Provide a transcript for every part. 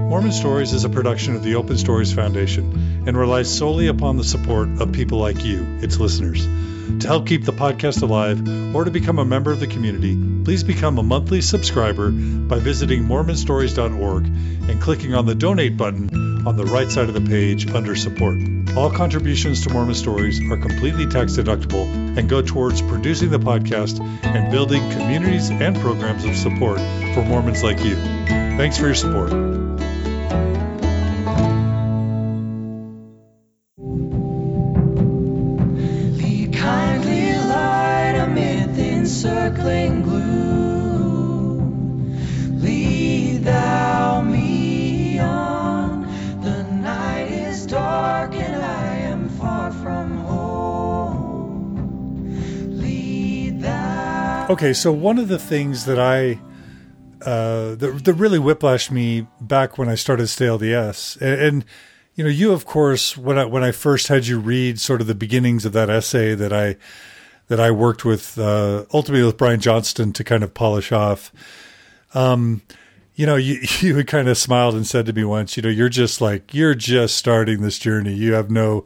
Mormon Stories is a production of the Open Stories Foundation and relies solely upon the support of people like you, its listeners. To help keep the podcast alive or to become a member of the community, please become a monthly subscriber by visiting mormonstories.org and clicking on the donate button on the right side of the page under support. All contributions to Mormon Stories are completely tax deductible and go towards producing the podcast and building communities and programs of support for Mormons like you. Thanks for your support. Circling gloom, lead thou me on. The night is dark and I am far from home. Lead thou. Okay, so one of the things that that really whiplashed me back when I started Stay LDS, and you know, you of course, when I first had you read sort of the beginnings of that essay that I worked with, ultimately with Brian Johnston to kind of polish off. You know, you had kind of smiled and said to me once, you know, you're just starting this journey. You have no,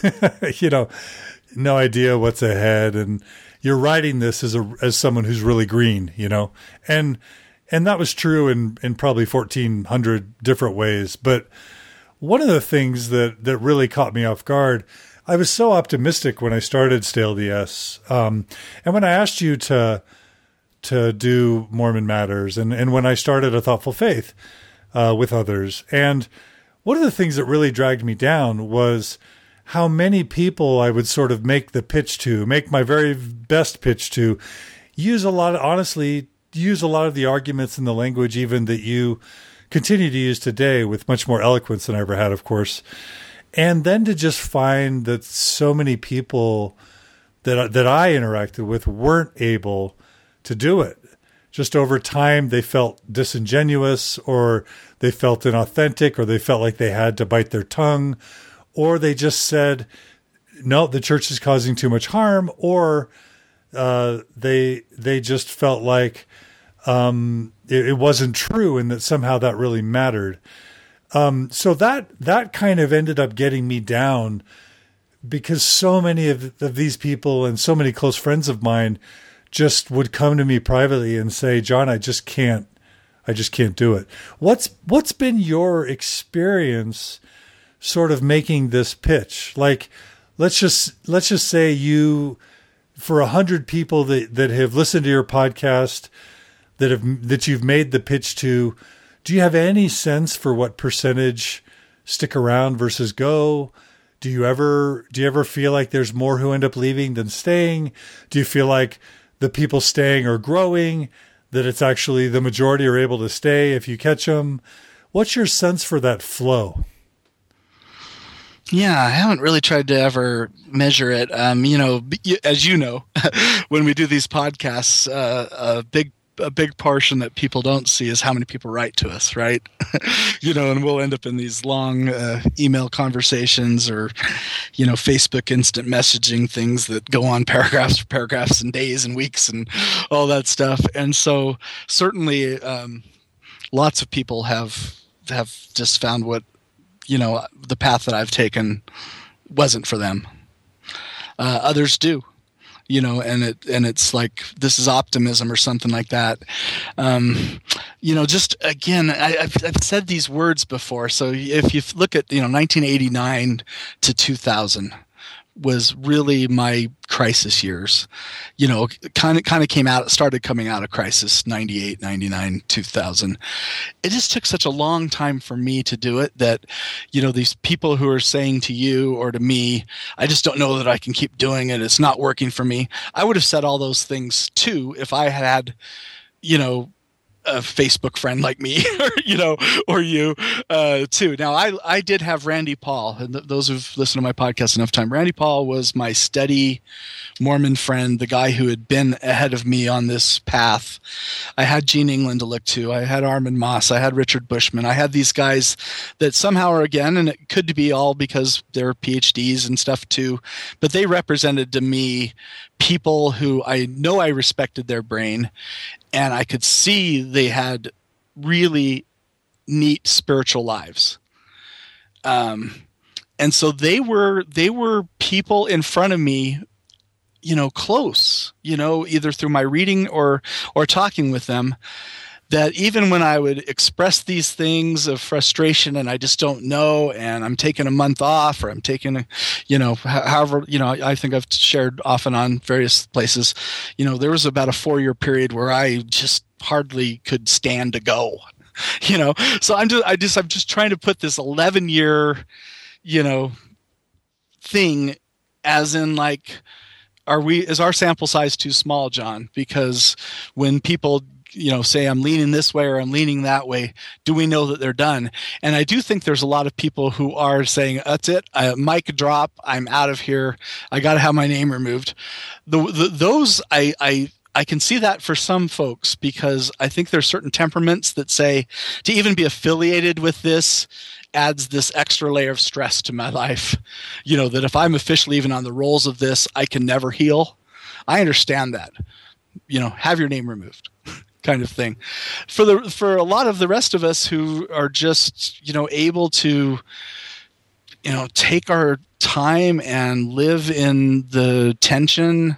no idea what's ahead. And you're writing this as someone who's really green, you know, and that was true in probably 1,400 different ways. But one of the things that really caught me off guard, I was so optimistic when I started Stay LDS. And when I asked you to do Mormon Matters and when I started A Thoughtful Faith with others. And one of the things that really dragged me down was how many people I would sort of make my very best pitch to, use a lot of the arguments and the language even that you continue to use today with much more eloquence than I ever had, of course. And then to just find that so many people that I interacted with weren't able to do it. Just over time, they felt disingenuous, or they felt inauthentic, or they felt like they had to bite their tongue, or they just said, no, the church is causing too much harm, or they just felt like it wasn't true and that somehow that really mattered. So that kind of ended up getting me down, because so many of these people and so many close friends of mine just would come to me privately and say, John, I just can't do it. What's been your experience sort of making this pitch? Like, let's just say you, for 100 people that have listened to your podcast, that you've made the pitch to, do you have any sense for what percentage stick around versus go? Do you ever feel like there's more who end up leaving than staying? Do you feel like the people staying are growing, that it's actually the majority are able to stay if you catch them? What's your sense for that flow? Yeah, I haven't really tried to ever measure it. As you know, when we do these podcasts, a big portion that people don't see is how many people write to us, right? And we'll end up in these long email conversations or, Facebook instant messaging things that go on paragraphs and days and weeks and all that stuff. And so certainly lots of people have just found what, the path that I've taken wasn't for them. Others do. And it's like, this is optimism or something like that. Just again, I've said these words before. So if you look at, 1989 to 2000 was really my crisis years, kind of started coming out of crisis, 98, 99, 2000. It just took such a long time for me to do it that, these people who are saying to you or to me, I just don't know that I can keep doing it. It's not working for me. I would have said all those things too if I had, a Facebook friend like me, or you too. Now, I did have Randy Paul, and those who've listened to my podcast enough time. Randy Paul was my steady Mormon friend, the guy who had been ahead of me on this path. I had Gene England to look to. I had Armin Moss. I had Richard Bushman. I had these guys that somehow are again, and it could be all because they're PhDs and stuff too, but they represented to me people who I know I respected their brain, and I could see they had really neat spiritual lives. And so they were people in front of me, close, either through my reading or talking with them, that even when I would express these things of frustration and I just don't know, and I'm taking a month off, or I'm taking however, I think I've shared often on various places, there was about a 4-year period where I just hardly could stand to go, so I'm just trying to put this 11-year, thing as in like, is our sample size too small, John? Because when people, say I'm leaning this way or I'm leaning that way, do we know that they're done? And I do think there's a lot of people who are saying, that's it, mic drop, I'm out of here, I got to have my name removed. Those, I can see that for some folks, because I think there's certain temperaments that say to even be affiliated with this adds this extra layer of stress to my life. That if I'm officially even on the rolls of this, I can never heal. I understand that. Have your name removed. Kind of thing. For a lot of the rest of us who are just, able to, take our time and live in the tension,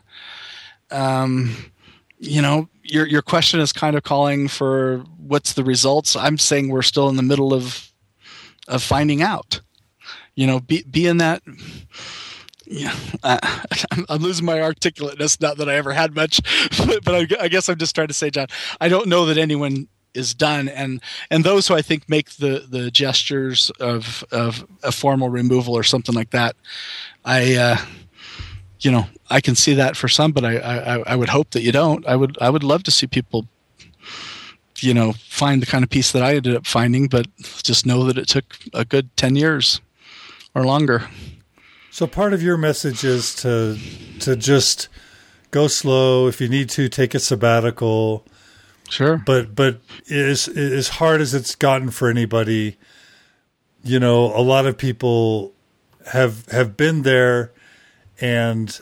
your question is kind of calling for what's the results. I'm saying we're still in the middle of finding out, be in that. Yeah, I'm losing my articulateness. Not that I ever had much, but I guess I'm just trying to say, John, I don't know that anyone is done, and those who I think make the gestures of a formal removal or something like that, I can see that for some, but I would hope that you don't. I would love to see people, find the kind of peace that I ended up finding, but just know that it took a good 10 years or longer. So part of your message is to just go slow. If you need to, take a sabbatical. Sure. But as hard as it's gotten for anybody, a lot of people have been there, and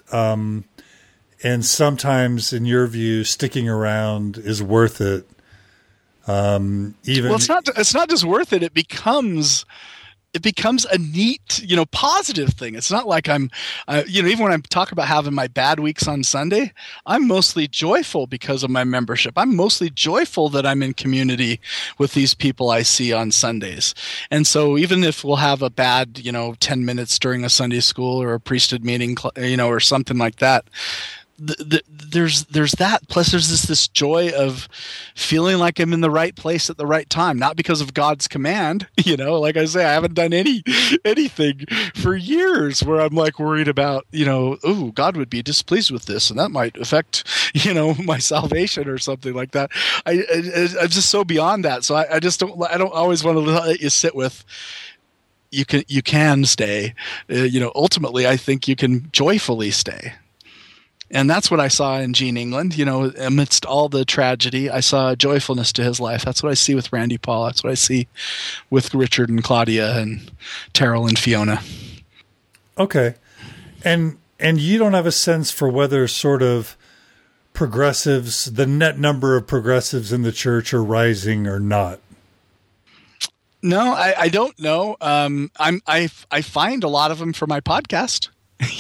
sometimes, in your view, sticking around is worth it. It's not just worth it. It becomes a neat, positive thing. It's not like I'm, even when I talk about having my bad weeks on Sunday, I'm mostly joyful because of my membership. I'm mostly joyful that I'm in community with these people I see on Sundays. And so even if we'll have a bad, 10 minutes during a Sunday school or a priesthood meeting, or something like that, there's that. Plus there's this joy of feeling like I'm in the right place at the right time, not because of God's command. Like I say, I haven't done anything for years where I'm like worried about, God would be displeased with this and that might affect, my salvation or something like that. I'm just so beyond that. So I don't always want to let you sit with, you can stay, ultimately I think you can joyfully stay. And that's what I saw in Gene England. Amidst all the tragedy, I saw a joyfulness to his life. That's what I see with Randy Paul. That's what I see with Richard and Claudia and Terrell and Fiona. Okay. And you don't have a sense for whether sort of progressives, the net number of progressives in the church are rising or not? No, I don't know. I find a lot of them for my podcast.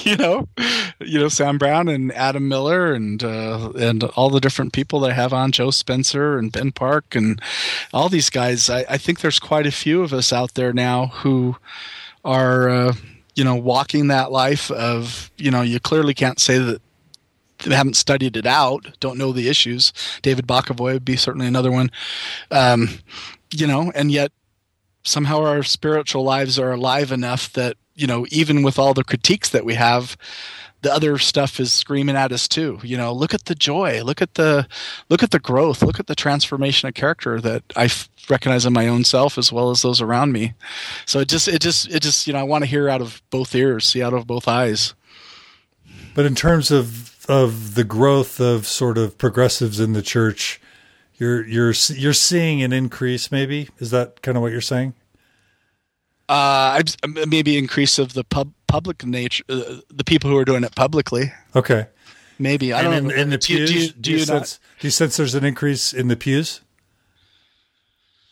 Sam Brown and Adam Miller and all the different people that I have on, Joe Spencer and Ben Park and all these guys. I think there's quite a few of us out there now who are, walking that life of, you clearly can't say that they haven't studied it out, don't know the issues. David Bokovoy would be certainly another one. And yet somehow our spiritual lives are alive enough that, even with all the critiques that we have, the other stuff is screaming at us too. Look at the joy, look at the growth, look at the transformation of character that I recognize in my own self as well as those around me. So it just, I want to hear out of both ears, see out of both eyes. But in terms of the growth of sort of progressives in the church, you're seeing an increase. Maybe, is that kind of what you're saying? Maybe increase of the public nature, the people who are doing it publicly. Okay. Maybe. I don't know. In the pews, do you sense there's an increase in the pews?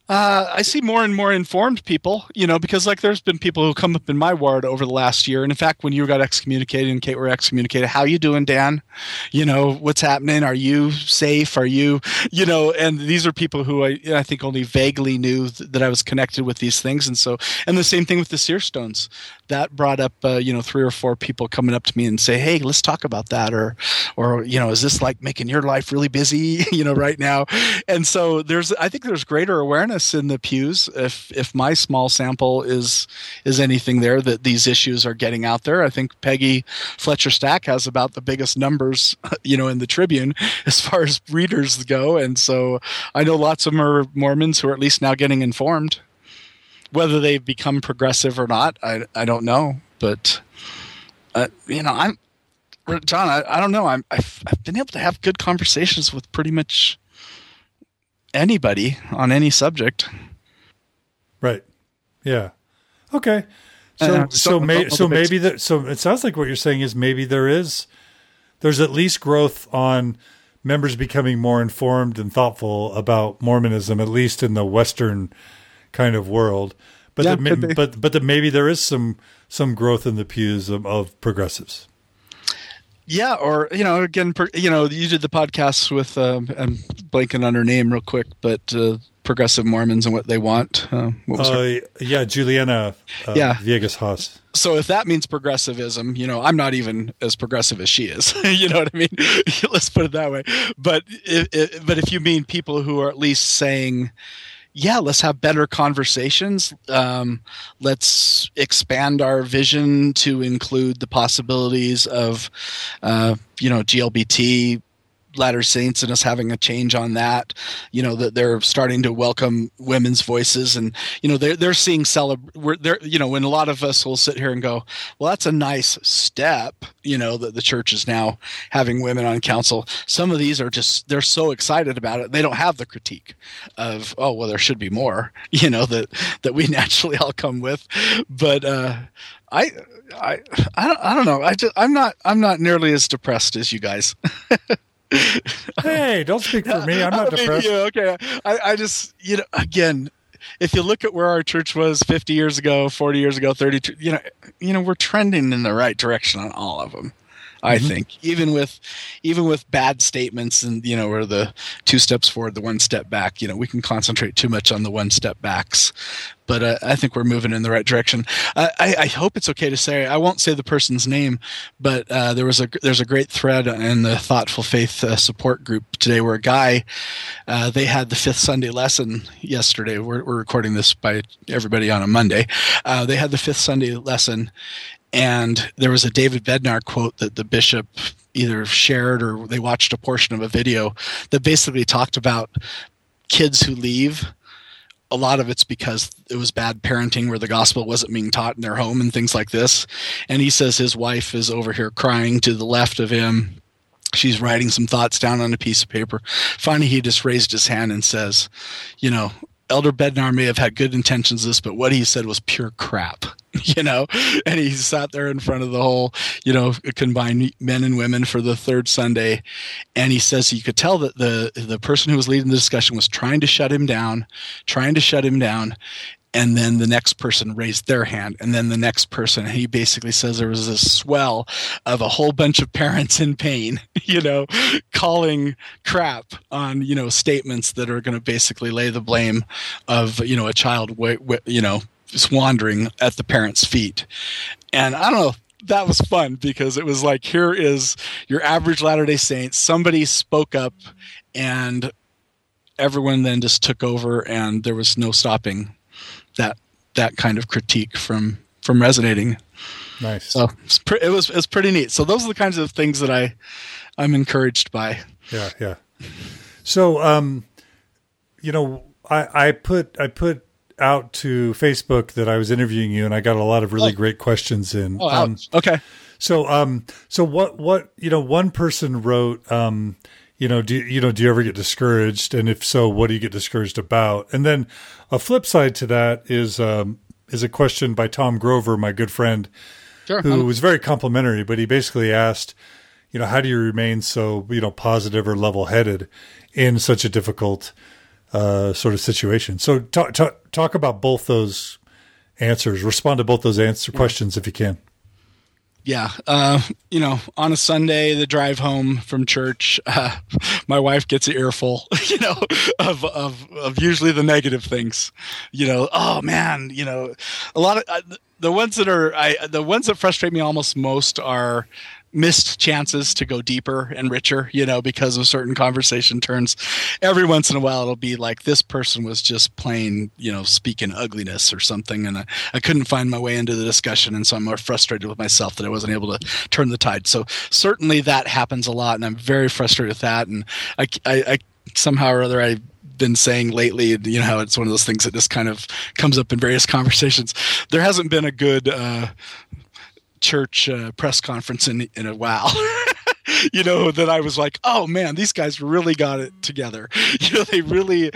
I see more and more informed people, because like there's been people who come up in my ward over the last year. And in fact, when you got excommunicated and Kate were excommunicated, how you doing, Dan? What's happening? Are you safe? Are you, and these are people who I think only vaguely knew that I was connected with these things. And the same thing with the seer stones. That brought up, 3 or 4 people coming up to me and say, hey, let's talk about that. Or, is this like making your life really busy, right now? And so I think there's greater awareness in the pews, if my small sample is anything there, that these issues are getting out there. I think Peggy Fletcher Stack has about the biggest numbers, in the Tribune as far as readers go. And so I know lots of them are Mormons who are at least now getting informed. Whether they've become progressive or not, I don't know. But, I'm John, I don't know. I've been able to have good conversations with pretty much anybody on any subject. Right. Yeah. Okay. So maybe it sounds like what you're saying is maybe there's at least growth on members becoming more informed and thoughtful about Mormonism, at least in the Western kind of world. But that maybe there is some growth in the pews of progressives. Yeah, or again, you did the podcast with I'm blanking on her name real quick, but progressive Mormons and what they want. What was her? Yeah, Juliana Viegas Haas. So if that means progressivism, I'm not even as progressive as she is. You know what I mean? Let's put it that way. But if you mean people who are at least saying, yeah, let's have better conversations. Let's expand our vision to include the possibilities of, GLBT, Latter Saints, and us having a change on that. That they're starting to welcome women's voices, and they're seeing when a lot of us will sit here and go, well, that's a nice step. That the church is now having women on council. Some of these are they're so excited about it. They don't have the critique of, oh, well, there should be more, that we naturally all come with. But I don't know. I'm not nearly as depressed as you guys. Hey, don't speak for me. I'm not depressed. Okay. I just, again, if you look at where our church was 50 years ago, 40 years ago, 32, we're trending in the right direction on all of them. I think even with bad statements and or the 2 steps forward, the 1 step back, we can concentrate too much on the 1 step backs. But I think we're moving in the right direction. I hope it's okay to say, I won't say the person's name, but there's a great thread in the Thoughtful Faith support group today where a guy, they had the 5th Sunday lesson yesterday. We're recording this by everybody on a Monday. They had the 5th Sunday lesson, and there was a David Bednar quote that the bishop either shared or they watched a portion of a video that basically talked about kids who leave. A lot of it's because it was bad parenting where the gospel wasn't being taught in their home and things like this. And he says his wife is over here crying to the left of him. She's writing some thoughts down on a piece of paper. Finally, he just raised his hand and says, Elder Bednar may have had good intentions of this, but what he said was pure crap, and he sat there in front of the whole, combined men and women for the 3rd Sunday. And he says you could tell that the person who was leading the discussion was trying to shut him down. And then the next person raised their hand, and then the next person. He basically says there was this swell of a whole bunch of parents in pain, calling crap on, statements that are going to basically lay the blame of, a child, just wandering at the parents' feet. And I don't know. That was fun because it was like, here is your average Latter-day Saint. Somebody spoke up, and everyone then just took over, and there was no stopping that kind of critique from resonating. Nice. So it was pretty neat. So those are the kinds of things that I'm encouraged by. Yeah. So I put out to Facebook that I was interviewing you, and I got a lot of really great questions in. Okay. So what one person wrote, do you ever get discouraged? And if so, what do you get discouraged about? And then a flip side to that is a question by Tom Grover, my good friend, who was very complimentary, but he basically asked, how do you remain so, positive or level-headed in such a difficult sort of situation. So talk about both those answers. Respond to both those questions if you can. Yeah. On a Sunday, the drive home from church, my wife gets an earful, of usually the negative things, oh man, a lot of the ones that frustrate me almost most are missed chances to go deeper and richer, because of certain conversation turns. Every once in a while, it'll be like this person was just plain, speaking ugliness or something, and I couldn't find my way into the discussion, and so I'm more frustrated with myself that I wasn't able to turn the tide. So certainly that happens a lot, and I'm very frustrated with that. And I somehow or other I've been saying lately, how it's one of those things that just kind of comes up in various conversations. There hasn't been a good church press conference in a while. That I was like, oh man, these guys really got it together. They really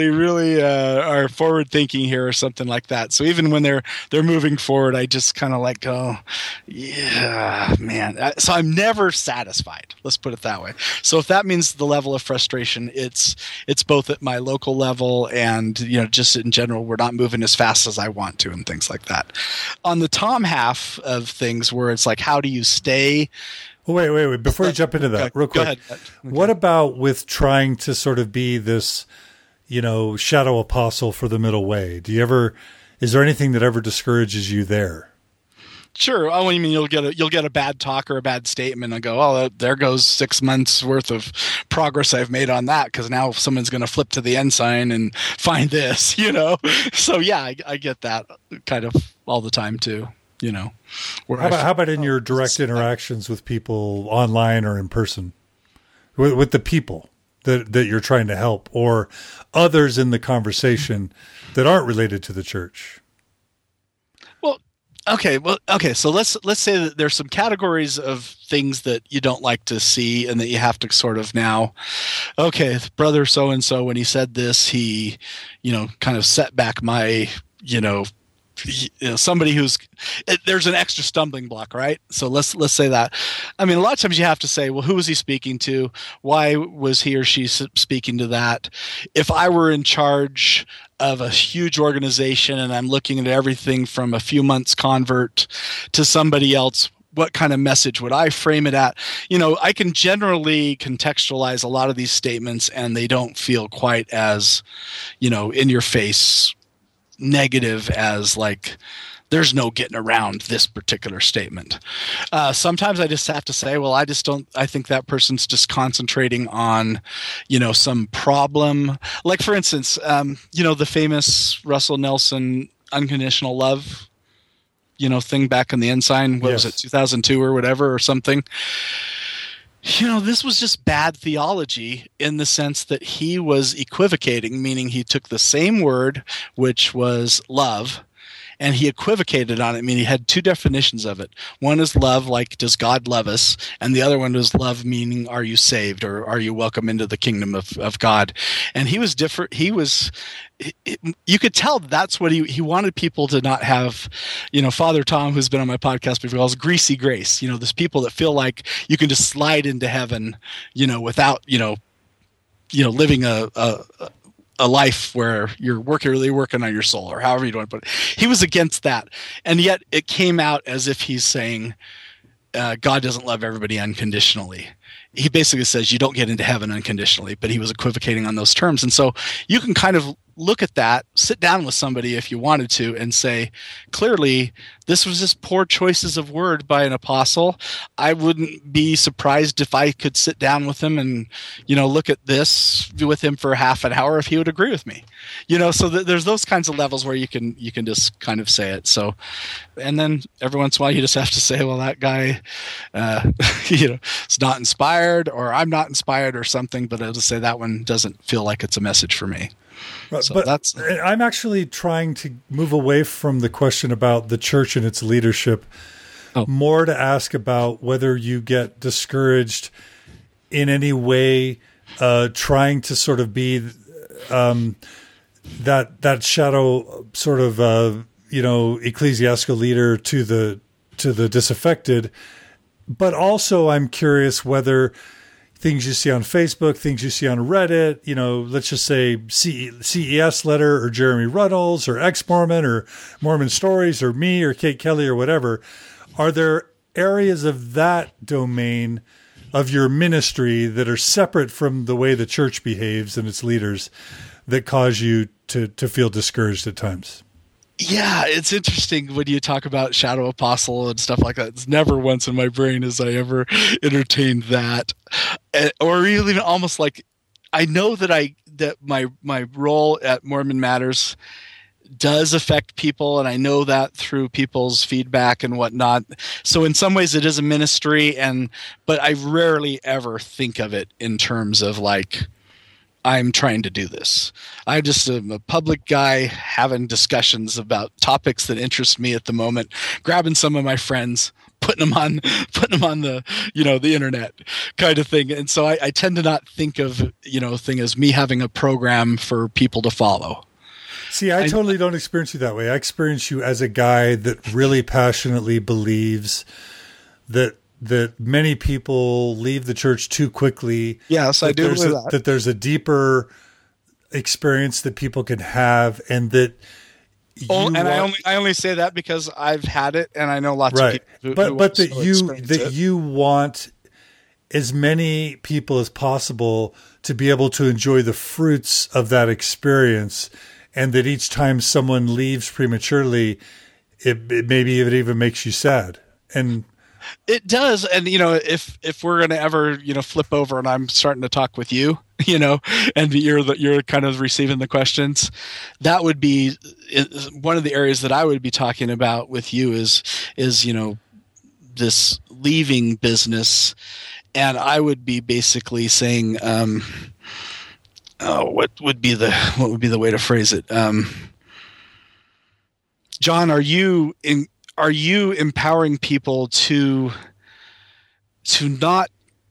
are forward thinking here or something like that. So even when they're moving forward, I just kind of like go, yeah, man. So I'm never satisfied. Let's put it that way. So if that means the level of frustration, it's both at my local level and just in general, we're not moving as fast as I want to and things like that. On the Tom half of things, where it's like, how do you stay? Wait. Before you jump into that, real quick, go ahead. Okay. What about with trying to sort of be this, shadow apostle for the middle way? Is there anything that ever discourages you there? Sure. Oh, you mean you'll get a bad talk or a bad statement and go, oh, there goes 6 months worth of progress I've made on that, because now someone's going to flip to the ensign and find this, So yeah, I get that kind of all the time too. How about in your direct interactions with people online or in person, with the people that you're trying to help, or others in the conversation that aren't related to the church? Okay. So let's say that there's some categories of things that you don't like to see, and that you have to sort of now, okay, brother so and so, when he said this, he, kind of set back my, somebody who's there's an extra stumbling block, right? So let's say that. I mean, a lot of times you have to say, well, who was he speaking to? Why was he or she speaking to that? If I were in charge of a huge organization and I'm looking at everything from a few months convert to somebody else, what kind of message would I frame it at? I can generally contextualize a lot of these statements, and they don't feel quite as, in your face negative as like there's no getting around this particular statement. Sometimes I just have to say, well, I think that person's just concentrating on, some problem. Like, for instance, the famous Russell Nelson unconditional love, thing back in the Ensign. What was it, 2002 or whatever or something? This was just bad theology in the sense that he was equivocating, meaning he took the same word, which was love, and he equivocated on it, meaning he had two definitions of it. One is love, like, does God love us? And the other one was love, meaning, are you saved, or are you welcome into the kingdom of God? And he was different. You could tell that's what he wanted people to not have, Father Tom, who's been on my podcast before, calls greasy grace. There's people that feel like you can just slide into heaven, without, living a life where you're really working on your soul, or however you want to put it. He was against that. And yet it came out as if he's saying, God doesn't love everybody unconditionally. He basically says you don't get into heaven unconditionally, but he was equivocating on those terms. And so you can kind of look at that, sit down with somebody if you wanted to, and say, clearly, this was just poor choices of word by an apostle. I wouldn't be surprised if I could sit down with him and, look at this with him for half an hour if he would agree with me. So there's those kinds of levels where you can just kind of say it. So, and then every once in a while you just have to say, well, that guy, is not inspired, or I'm not inspired or something, but I'll just say that one doesn't feel like it's a message for me. So but I'm actually trying to move away from the question about the church and its leadership, more to ask about whether you get discouraged in any way, trying to sort of be that shadow sort of ecclesiastical leader to the disaffected. But also, I'm curious whether things you see on Facebook, things you see on Reddit, let's just say CES Letter or Jeremy Runnels or Ex-Mormon or Mormon Stories or me or Kate Kelly or whatever. Are there areas of that domain of your ministry that are separate from the way the church behaves and its leaders that cause you to feel discouraged at times? Yeah, it's interesting when you talk about Shadow Apostle and stuff like that. It's never once in my brain has I ever entertained that, or even almost like I know that my role at Mormon Matters does affect people, and I know that through people's feedback and whatnot. So in some ways, it is a ministry, but I rarely ever think of it in terms of like, I'm trying to do this. I just am a public guy having discussions about topics that interest me at the moment, grabbing some of my friends, putting them on the, the internet kind of thing. And so I tend to not think of, thing as me having a program for people to follow. See, I totally don't experience you that way. I experience you as a guy that really passionately believes that many people leave the church too quickly. Yes, I do believe that. That there's a deeper experience that people can have, and that. I only say that because I've had it, and I know lots of people. But that you want as many people as possible to be able to enjoy the fruits of that experience, and that each time someone leaves prematurely, it maybe it even makes you sad. And it does. And, if we're going to ever, flip over and I'm starting to talk with you, and you're kind of receiving the questions, that would be one of the areas that I would be talking about with you is, this leaving business. And I would be basically saying, what would be the way to phrase it? John, are you empowering people to not,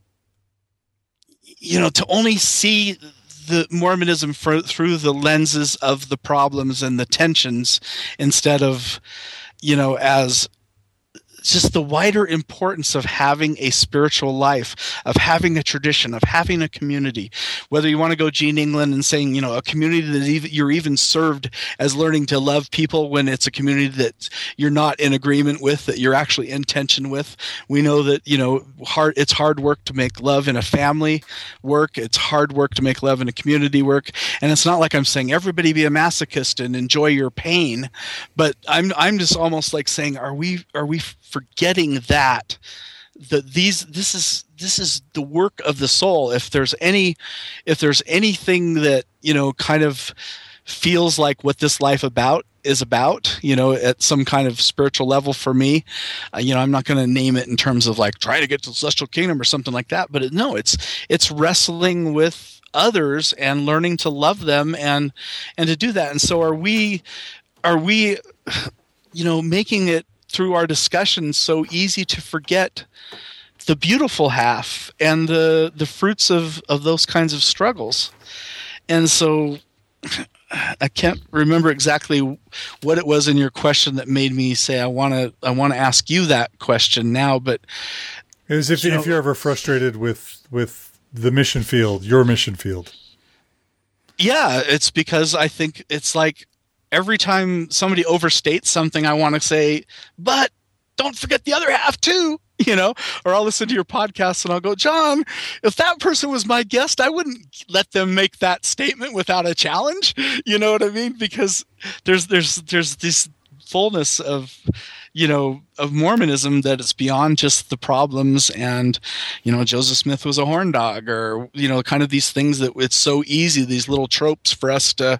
to only see the Mormonism through the lenses of the problems and the tensions, instead of, as just the wider importance of having a spiritual life, of having a tradition, of having a community? Whether you want to go Gene England and saying, a community that you're even served as learning to love people when it's a community that you're not in agreement with, that you're actually in tension with. We know that, it's hard work to make love in a family work. It's hard work to make love in a community work. And it's not like I'm saying everybody be a masochist and enjoy your pain, but I'm just almost like saying, are we forgetting that this is the work of the soul? If there's anything that, kind of feels like what this life is about, at some kind of spiritual level for me, I'm not going to name it in terms of like trying to get to the celestial kingdom or something like that, but it's wrestling with others and learning to love them and to do that. And so are we making it through our discussions so easy to forget the beautiful half and the fruits of those kinds of struggles? And so I can't remember exactly what it was in your question that made me say I want to ask you that question now, but it was if you're ever frustrated with the mission field, your mission field. Yeah, it's because I think it's like every time somebody overstates something, I want to say, but don't forget the other half too, or I'll listen to your podcast and I'll go, John, if that person was my guest, I wouldn't let them make that statement without a challenge. You know what I mean? Because there's this fullness of Mormonism that it's beyond just the problems and, Joseph Smith was a horn dog, or, kind of these things that it's so easy, these little tropes for us to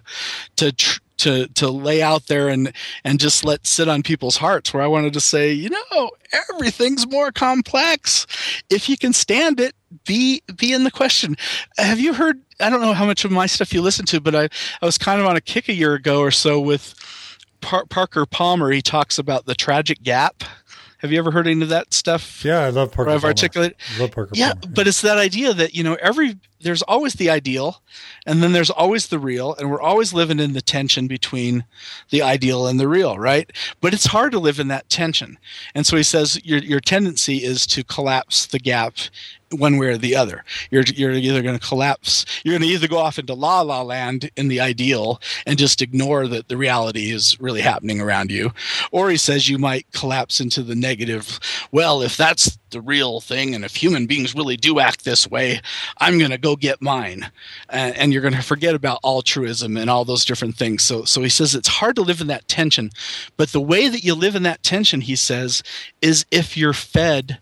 lay out there and just let sit on people's hearts, where I wanted to say, everything's more complex. If you can stand it, be in the question. Have you heard, I don't know how much of my stuff you listen to, but I was kind of on a kick a year ago or so with Parker Palmer. He talks about the tragic gap. Have you ever heard any of that stuff? Yeah, I love Parker Palmer. Articulated? I love Parker Palmer. Yeah, but it's that idea that, there's always the ideal, and then there's always the real, and we're always living in the tension between the ideal and the real, right? But it's hard to live in that tension. And so he says your tendency is to collapse the gap one way or the other. You're either going to collapse. You're going to either go off into la la land in the ideal and just ignore that the reality is really happening around you, or he says you might collapse into the negative. Well, if that's the real thing, and if human beings really do act this way, I'm going to go get mine, and you're going to forget about altruism and all those different things. So he says it's hard to live in that tension, but the way that you live in that tension, he says, is if you're fed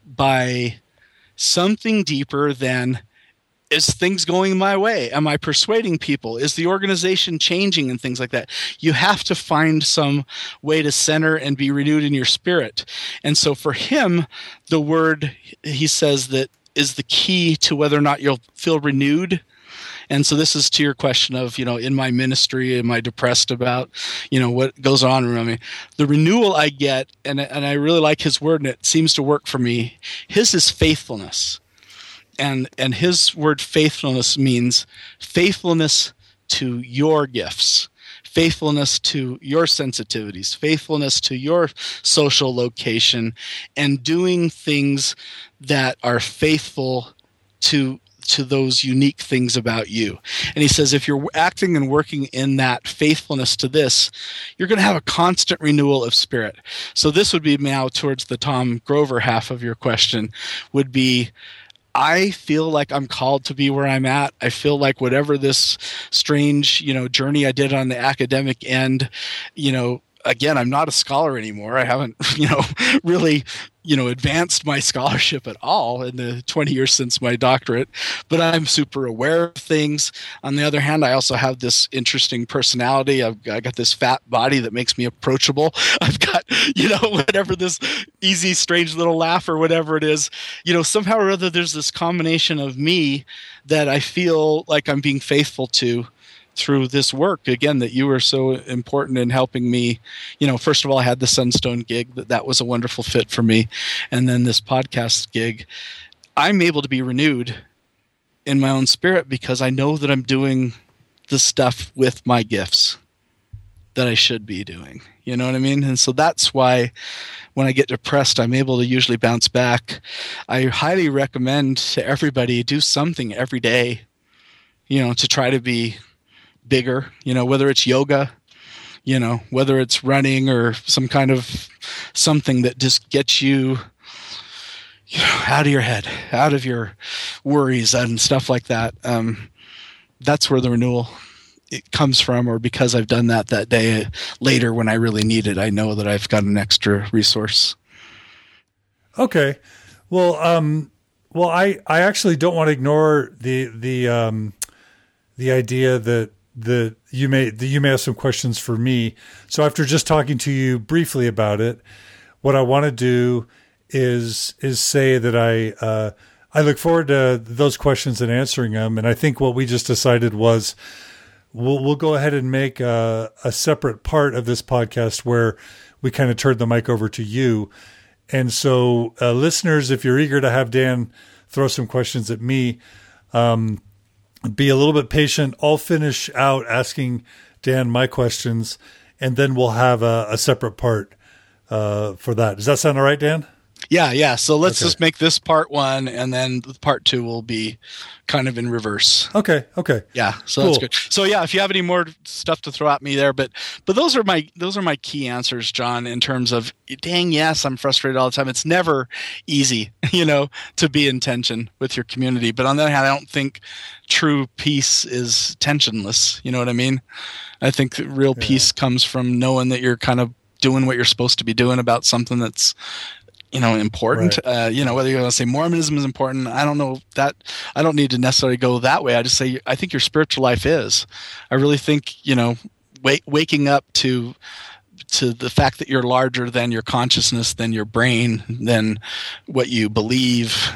by something deeper than, is things going my way? Am I persuading people? Is the organization changing and things like that? You have to find some way to center and be renewed in your spirit. And so for him, the word, he says, that is the key to whether or not you'll feel renewed. And so this is to your question of, in my ministry, am I depressed about, what goes on around me? The renewal I get, and I really like his word, and it seems to work for me. His is faithfulness. And his word faithfulness means faithfulness to your gifts, faithfulness to your sensitivities, faithfulness to your social location, and doing things that are faithful to those unique things about you. And he says, if you're acting and working in that faithfulness to this, you're going to have a constant renewal of spirit. So this would be now towards the Tom Grover half of your question, would be, I feel like I'm called to be where I'm at. I feel like whatever this strange, journey I did on the academic end, again, I'm not a scholar anymore. I haven't, really, advanced my scholarship at all in the 20 years since my doctorate, but I'm super aware of things. On the other hand, I also have this interesting personality. I got this fat body that makes me approachable. I've got, whatever, this easy, strange little laugh or whatever it is, somehow or other, there's this combination of me that I feel like I'm being faithful to through this work, again, that you were so important in helping me. First of all, I had the Sunstone gig, that was a wonderful fit for me. And then this podcast gig, I'm able to be renewed in my own spirit because I know that I'm doing the stuff with my gifts that I should be doing. You know what I mean? And so that's why when I get depressed, I'm able to usually bounce back. I highly recommend to everybody, do something every day, to try to be bigger, whether it's yoga, whether it's running or some kind of something that just gets you, out of your head, out of your worries and stuff like that. That's where the renewal it comes from, or because I've done that day later when I really need it, I know that I've got an extra resource. Okay. Well, I actually don't want to ignore the idea that you may have some questions for me. So after just talking to you briefly about it, what I want to do is say that I look forward to those questions and answering them. And I think what we just decided was we'll go ahead and make a separate part of this podcast where we kind of turn the mic over to you. And so listeners, if you're eager to have Dan throw some questions at me, be a little bit patient. I'll finish out asking Dan my questions, and then we'll have a separate part for that. Does that sound all right, Dan? Yeah. So let's just make this part one, and then part two will be kind of in reverse. Okay. Yeah. So cool. That's good. So yeah, if you have any more stuff to throw at me there, but those are my key answers, John, in terms of, dang, yes, I'm frustrated all the time. It's never easy, to be in tension with your community. But on the other hand, I don't think true peace is tensionless. You know what I mean? I think real peace comes from knowing that you're kind of doing what you're supposed to be doing about something that's, important. Right. Whether you're going to say Mormonism is important, I don't know that. I don't need to necessarily go that way. I just say I think your spiritual life is. I really think waking up to the fact that you're larger than your consciousness, than your brain, than what you believe.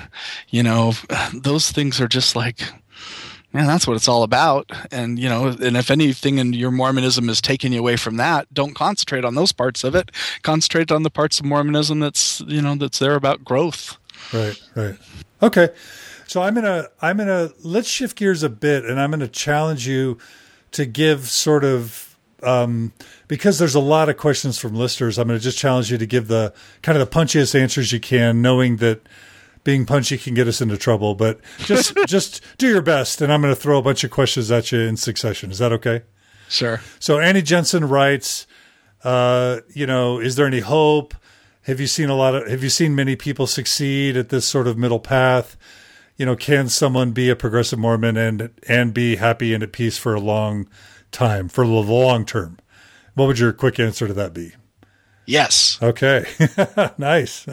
Those things are just like, man, that's what it's all about. And, and if anything in your Mormonism is taking you away from that, don't concentrate on those parts of it. Concentrate on the parts of Mormonism that's there about growth. Right. Okay. So I'm going to, let's shift gears a bit, and I'm going to challenge you to give sort of, because there's a lot of questions from listeners, I'm going to just challenge you to give the kind of the punchiest answers you can, knowing that being punchy can get us into trouble, but just do your best. And I'm going to throw a bunch of questions at you in succession. Is that okay? Sure. So Annie Jensen writes, is there any hope? Have you seen many people succeed at this sort of middle path? Can someone be a progressive Mormon and be happy and at peace for a long time, for the long term? What would your quick answer to that be? Yes. Okay. Nice.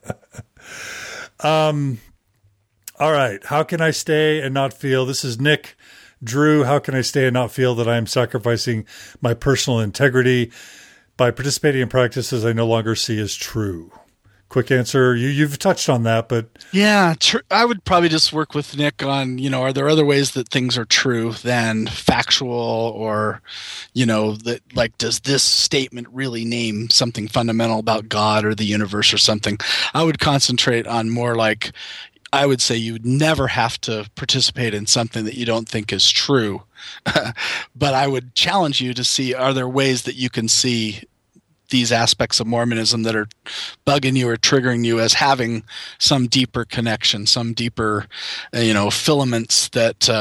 All right. How can I stay and not feel? This is Nick Drew. How can I stay and not feel that I am sacrificing my personal integrity by participating in practices I no longer see as true? Quick answer. You've touched on that, but yeah, I would probably just work with Nick on, are there other ways that things are true than factual, or, that like, does this statement really name something fundamental about God or the universe or something? I would concentrate on more like, I would say you would never have to participate in something that you don't think is true. But I would challenge you to see, are there ways that you can see these aspects of Mormonism that are bugging you or triggering you as having some deeper connection, some deeper, filaments that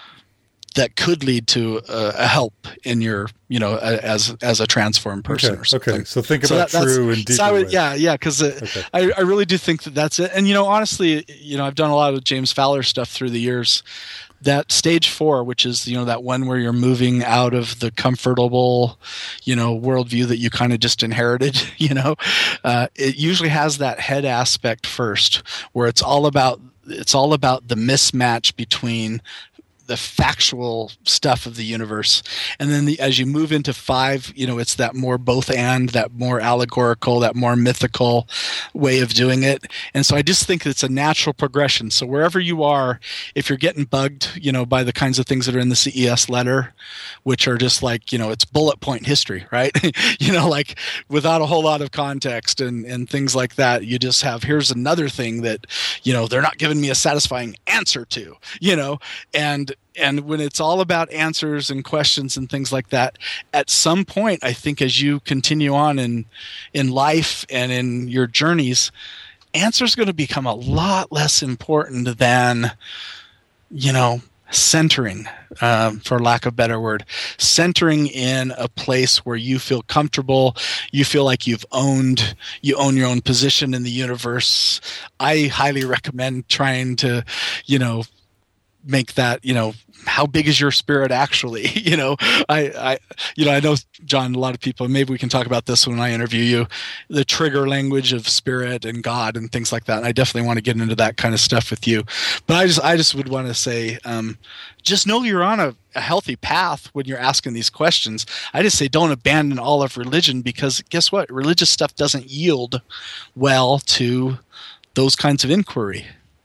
could lead to a help in your, as a transformed person or something. Okay. So think about true and deeper. So because I really do think that that's it. And, honestly, I've done a lot of James Fowler stuff through the years. That stage 4, which is, that one where you're moving out of the comfortable, worldview that you kind of just inherited, it usually has that head aspect first, where it's all about the mismatch between the factual stuff of the universe. And then as you move into 5, it's that more both and, that more allegorical, that more mythical way of doing it. And so I just think it's a natural progression. So wherever you are, if you're getting bugged, by the kinds of things that are in the CES letter, which are just like, it's bullet point history, right? Like without a whole lot of context and things like that, you just have, here's another thing that, they're not giving me a satisfying answer to, and when it's all about answers and questions and things like that, at some point, I think as you continue on in life and in your journeys, answers are going to become a lot less important than, centering, for lack of a better word, centering in a place where you feel comfortable, you feel like you own your own position in the universe. I highly recommend trying to, make that, how big is your spirit actually? I know, John, a lot of people, maybe we can talk about this when I interview you, the trigger language of spirit and God and things like that. And I definitely want to get into that kind of stuff with you. But I just would want to say, just know you're on a healthy path when you're asking these questions. I just say, don't abandon all of religion, because guess what? Religious stuff doesn't yield well to those kinds of inquiry.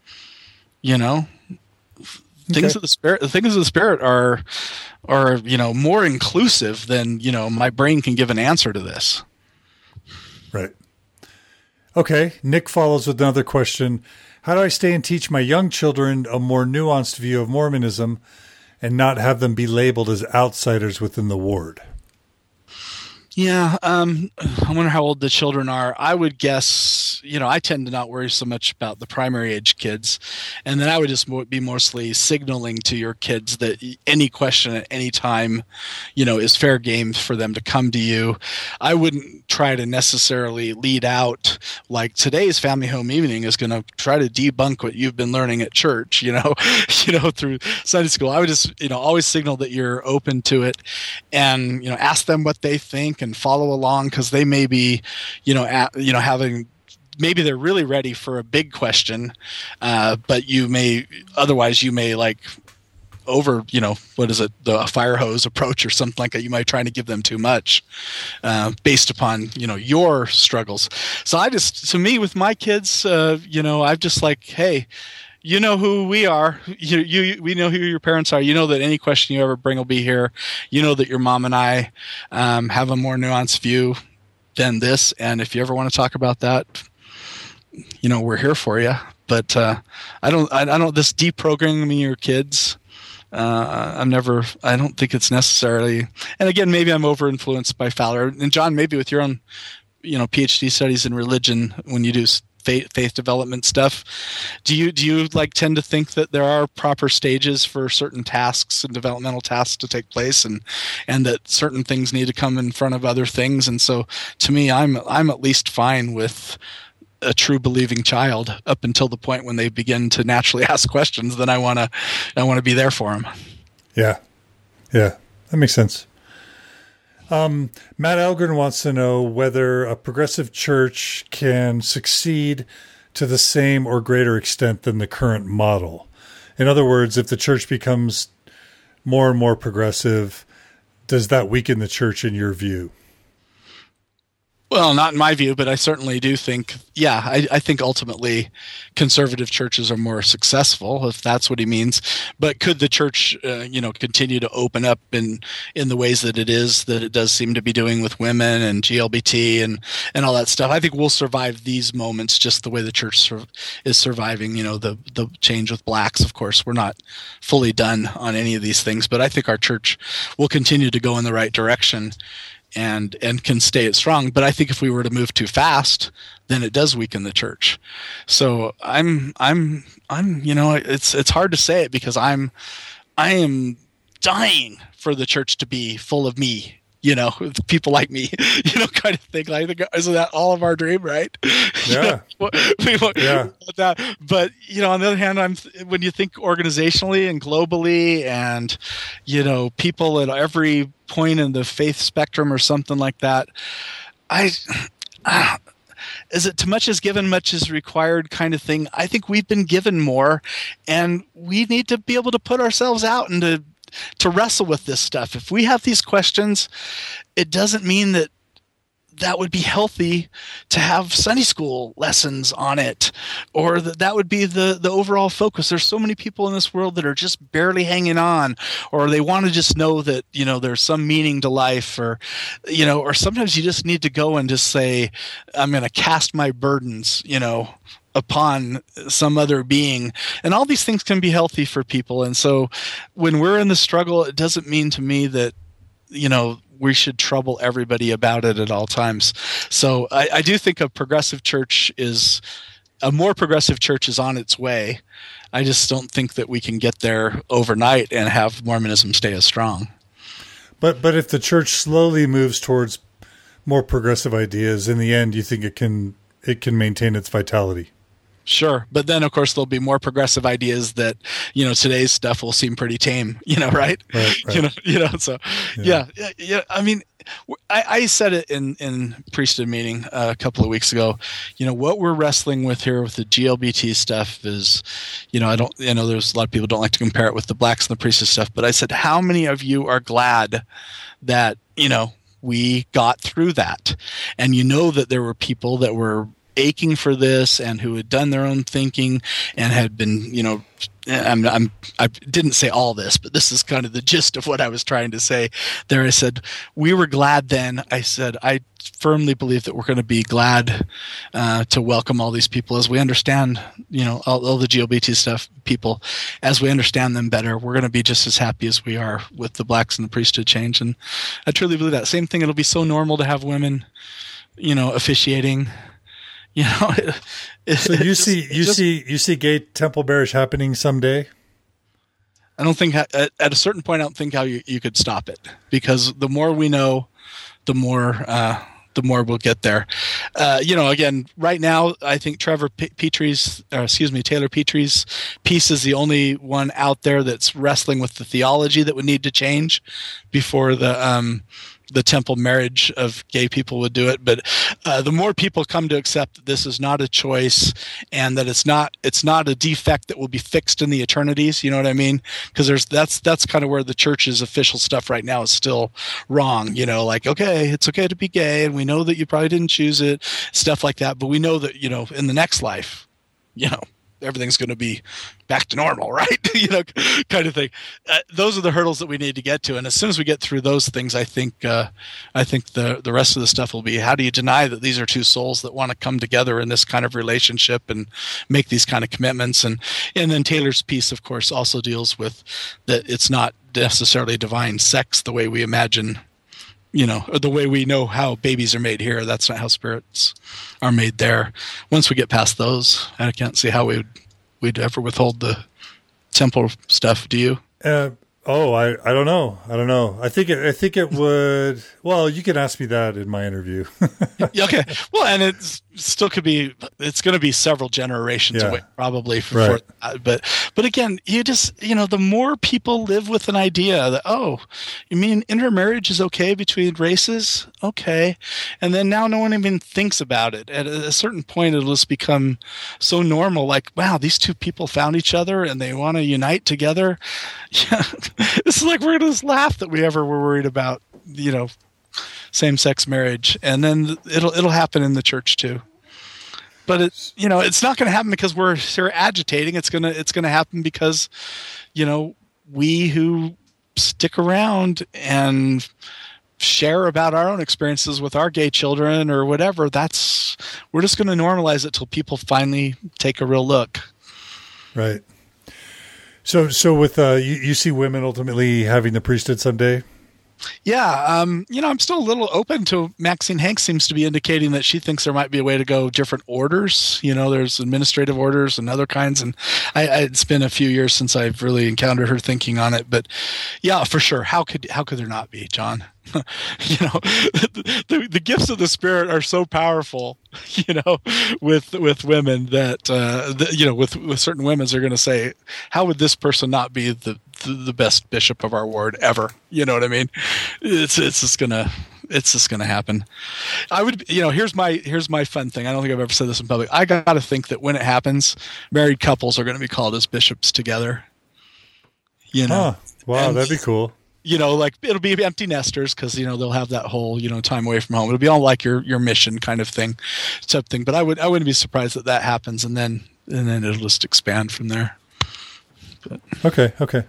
Things of the spirit. The things of the spirit are more inclusive than my brain can give an answer to this. Right. Okay. Nick follows with another question: how do I stay and teach my young children a more nuanced view of Mormonism, and not have them be labeled as outsiders within the ward? Yeah, I wonder how old the children are. I would guess, I tend to not worry so much about the primary age kids. And then I would just be mostly signaling to your kids that any question at any time, is fair game for them to come to you. I wouldn't try to necessarily lead out like today's family home evening is going to try to debunk what you've been learning at church, through Sunday school. I would just, always signal that you're open to it, and, ask them what they think and follow along, because they may be, having, maybe they're really ready for a big question, but you may like over, what is it, the fire hose approach or something like that. You might try to give them too much, based upon, your struggles. So me with my kids, I'm just like, hey, you know who we are. We know who your parents are. You know that any question you ever bring will be here. You know that your mom and I have a more nuanced view than this. And if you ever want to talk about that, we're here for you. But I don't this deprogramming your kids. I don't think it's necessarily. And again, maybe I'm over influenced by Fowler. And John, maybe with your own, PhD studies in religion, when you do faith development stuff. Do you like tend to think that there are proper stages for certain tasks and developmental tasks to take place, and that certain things need to come in front of other things? And so, to me, I'm at least fine with a true believing child up until the point when they begin to naturally ask questions. Then I want to be there for them. Yeah, that makes sense. Matt Elgren wants to know whether a progressive church can succeed to the same or greater extent than the current model. In other words, if the church becomes more and more progressive, does that weaken the church in your view? Well, not in my view, but I certainly do think, I think ultimately conservative churches are more successful, if that's what he means. But could the church, continue to open up in the ways that it does seem to be doing with women and GLBT and all that stuff? I think we'll survive these moments just the way the church is surviving, the change with blacks. Of course, we're not fully done on any of these things, but I think our church will continue to go in the right direction and can stay it strong. But I think if we were to move too fast, then it does weaken the church. So I'm it's hard to say it, because I am dying for the church to be full of me, people like me, kind of thing. Like, isn't that all of our dream, right? Yeah. We want that. But, on the other hand, when you think organizationally and globally and, people at every point in the faith spectrum or something like that, is it too much is given, much is required kind of thing? I think we've been given more, and we need to be able to put ourselves out and to wrestle with this stuff. If we have these questions, it doesn't mean that would be healthy to have Sunday school lessons on it, or that would be the overall focus. There's so many people in this world that are just barely hanging on, or they want to just know that, there's some meaning to life, or sometimes you just need to go and just say, I'm going to cast my burdens, upon some other being. And all these things can be healthy for people. And so when we're in the struggle, it doesn't mean to me that, we should trouble everybody about it at all times. So I do think a more progressive church is on its way. I just don't think that we can get there overnight and have Mormonism stay as strong. But if the church slowly moves towards more progressive ideas, in the end, you think it can maintain its vitality? Sure. But then, of course, there'll be more progressive ideas that, today's stuff will seem pretty tame, right? Right. So, yeah. I mean, I said it in priesthood meeting a couple of weeks ago. What we're wrestling with here with the GLBT stuff is, I know there's a lot of people don't like to compare it with the blacks and the priesthood stuff, but I said, how many of you are glad that, we got through that? And that there were people that were aching for this and who had done their own thinking and had been, I didn't say all this, but this is kind of the gist of what I was trying to say there. I said, we were glad then. I said, I firmly believe that we're going to be glad to welcome all these people as we understand, all the GLBT stuff, people, as we understand them better. We're going to be just as happy as we are with the blacks and the priesthood change. And I truly believe that. Same thing. It'll be so normal to have women, officiating. So you see gay temple marriage happening someday? I don't think at a certain point, I don't think how you could stop it, because the more we know, the more we'll get there. Again, right now, I think Taylor Petry's piece is the only one out there that's wrestling with the theology that would need to change before the temple marriage of gay people would do it. But the more people come to accept that this is not a choice and that it's not a defect that will be fixed in the eternities, you know what I mean? Because that's kind of where the church's official stuff right now is still wrong. Like, okay, it's okay to be gay, and we know that you probably didn't choose it, stuff like that. But we know that, in the next life, everyth's going to be back to normal, right? Kind of thing. Those are the hurdles that we need to get to. And as soon as we get through those things, I think the rest of the stuff will be, how do you deny that these are two souls that want to come together in this kind of relationship and make these kind of commitments? And then Taylor's piece, of course, also deals with that it's not necessarily divine sex the way we imagine or the way we know how babies are made here. That's not how spirits are made there. Once we get past those, I can't see how we'd ever withhold the temple stuff. Do you? I don't know. I think it would. Well, you can ask me that in my interview. Yeah, okay. Well, and it's still could be. It's going to be several generations away, probably. But again, you just the more people live with an idea that you mean intermarriage is okay between races, okay, and then now no one even thinks about it. At a certain point, it'll just become so normal. Like, wow, these two people found each other and they want to unite together. Yeah. It's like we're going to just laugh that we ever were worried about, same-sex marriage, and then it'll happen in the church too. But it's not going to happen because we're agitating. It's gonna happen because, we who stick around and share about our own experiences with our gay children or whatever. We're just going to normalize it till people finally take a real look. Right. So with you see women ultimately having the priesthood someday? Yeah, I'm still a little open to Maxine Hanks seems to be indicating that she thinks there might be a way to go different orders. There's administrative orders and other kinds, and it's been a few years since I've really encountered her thinking on it. But yeah, for sure, how could there not be, John? The gifts of the Spirit are so powerful, with women that with certain women are going to say, how would this person not be the best bishop of our ward ever? You know what I mean? It's just gonna happen. I would, here's my fun thing. I don't think I've ever said this in public. I got to think that when it happens, married couples are going to be called as bishops together. Wow, that'd be cool. Like it'll be empty nesters because they'll have that whole time away from home. It'll be all like your mission kind of thing, something. But I wouldn't be surprised that happens, and then it'll just expand from there. But. Okay.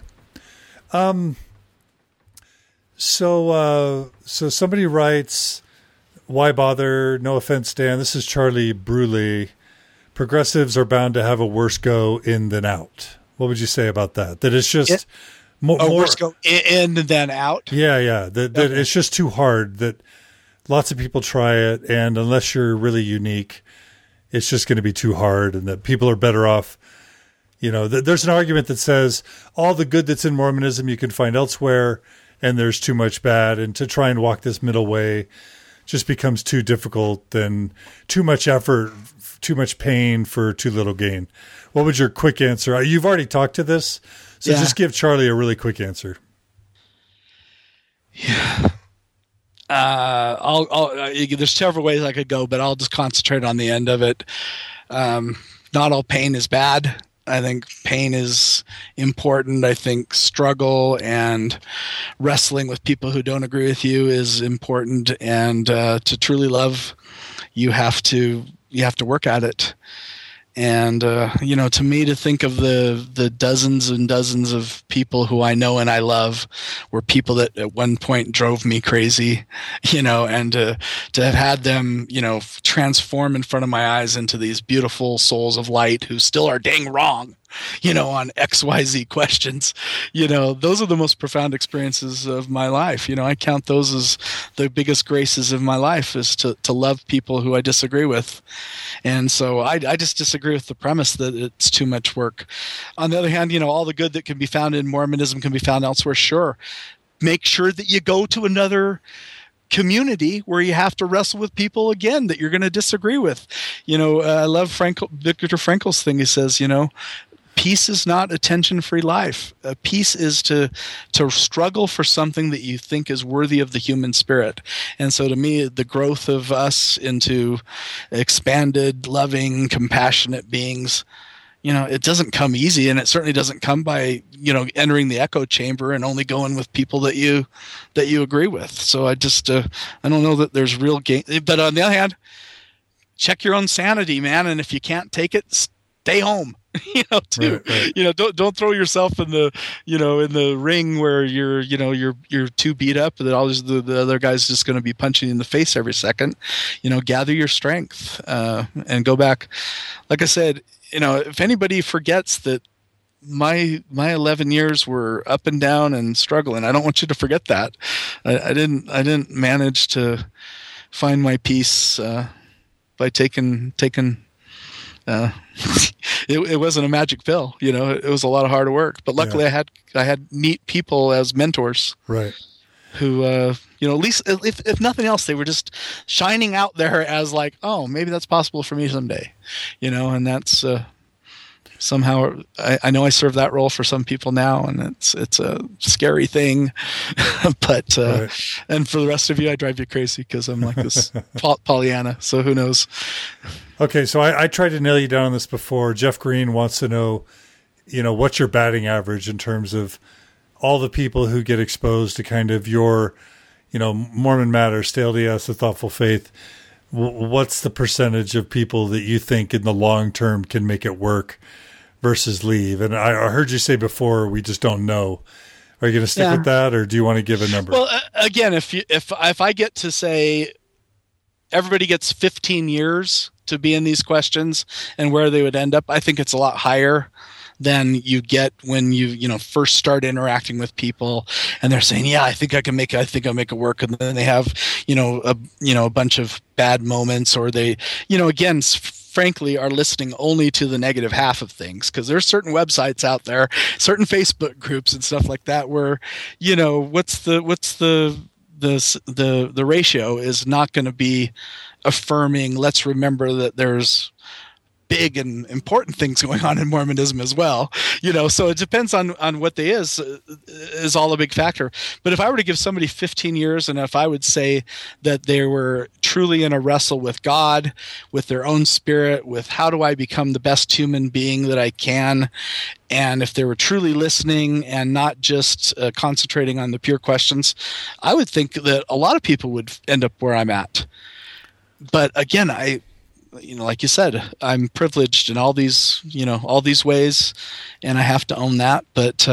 So somebody writes, why bother? No offense, Dan. This is Charlie Bruley. Progressives are bound to have a worse go in than out. What would you say about that? That it's just more worse go in than out? Yeah. That it's just too hard. That lots of people try it, and unless you're really unique, it's just going to be too hard, and that people are better off. There's an argument that says all the good that's in Mormonism you can find elsewhere, and there's too much bad. And to try and walk this middle way just becomes too difficult, and too much effort, too much pain for too little gain. What would your quick answer? You've already talked to this, so just give Charlie a really quick answer. Yeah. There's several ways I could go, but I'll just concentrate on the end of it. Not all pain is bad. I think pain is important. I think struggle and wrestling with people who don't agree with you is important. And to truly love, you have to work at it. And to me, to think of the dozens and dozens of people who I know and I love were people that at one point drove me crazy, and to have had them, transform in front of my eyes into these beautiful souls of light who still are dang wrong, on XYZ questions, those are the most profound experiences of my life. I count those as the biggest graces of my life, is to love people who I disagree with. And so I just disagree with the premise that it's too much work. On the other hand, all the good that can be found in Mormonism can be found elsewhere. Sure. Make sure that you go to another community where you have to wrestle with people again that you're going to disagree with. I love Viktor Frankl's thing. He says, peace is not a tension-free life. Peace is to struggle for something that you think is worthy of the human spirit. And so to me, the growth of us into expanded, loving, compassionate beings, it doesn't come easy, and it certainly doesn't come by, entering the echo chamber and only going with people that you agree with. So I just, I don't know that there's real gain. But on the other hand, check your own sanity, man. And if you can't take it, stay home. Too. Right. Don't throw yourself in the, in the ring where you're too beat up that all the other guy's just going to be punching you in the face every second. Gather your strength and go back. Like I said, if anybody forgets that my 11 years were up and down and struggling. I don't want you to forget that. I didn't manage to find my peace by taking. It wasn't a magic pill, It was a lot of hard work, but luckily I had neat people as mentors, right? Who, at least if nothing else, they were just shining out there as like, oh, maybe that's possible for me someday, and that's somehow I know I serve that role for some people now, and it's a scary thing, but right. And for the rest of you, I drive you crazy because I'm like this Pollyanna. So who knows? Okay, so I tried to nail you down on this before. Jeff Green wants to know, what's your batting average in terms of all the people who get exposed to kind of your, Mormon Matters, Stay LDS, The Thoughtful Faith. What's the percentage of people that you think in the long term can make it work versus leave? And I heard you say before, we just don't know. Are you going to stick with that, or do you want to give a number? Well, again, if I get to say everybody gets 15 years to be in these questions and where they would end up, I think it's a lot higher than you get when you first start interacting with people and they're saying, yeah, I think I'll make it work, and then they have a bunch of bad moments, or they again frankly are listening only to the negative half of things, because there's certain websites out there, certain Facebook groups and stuff like that where what's the ratio is not going to be affirming, let's remember that there's big and important things going on in Mormonism as well, so it depends on what they is all a big factor. But if I were to give somebody 15 years, and if I would say that they were truly in a wrestle with God, with their own spirit, with how do I become the best human being that I can, and if they were truly listening and not just concentrating on the pure questions, I would think that a lot of people would end up where I'm at. But again, like you said, I'm privileged in all these ways, and I have to own that. But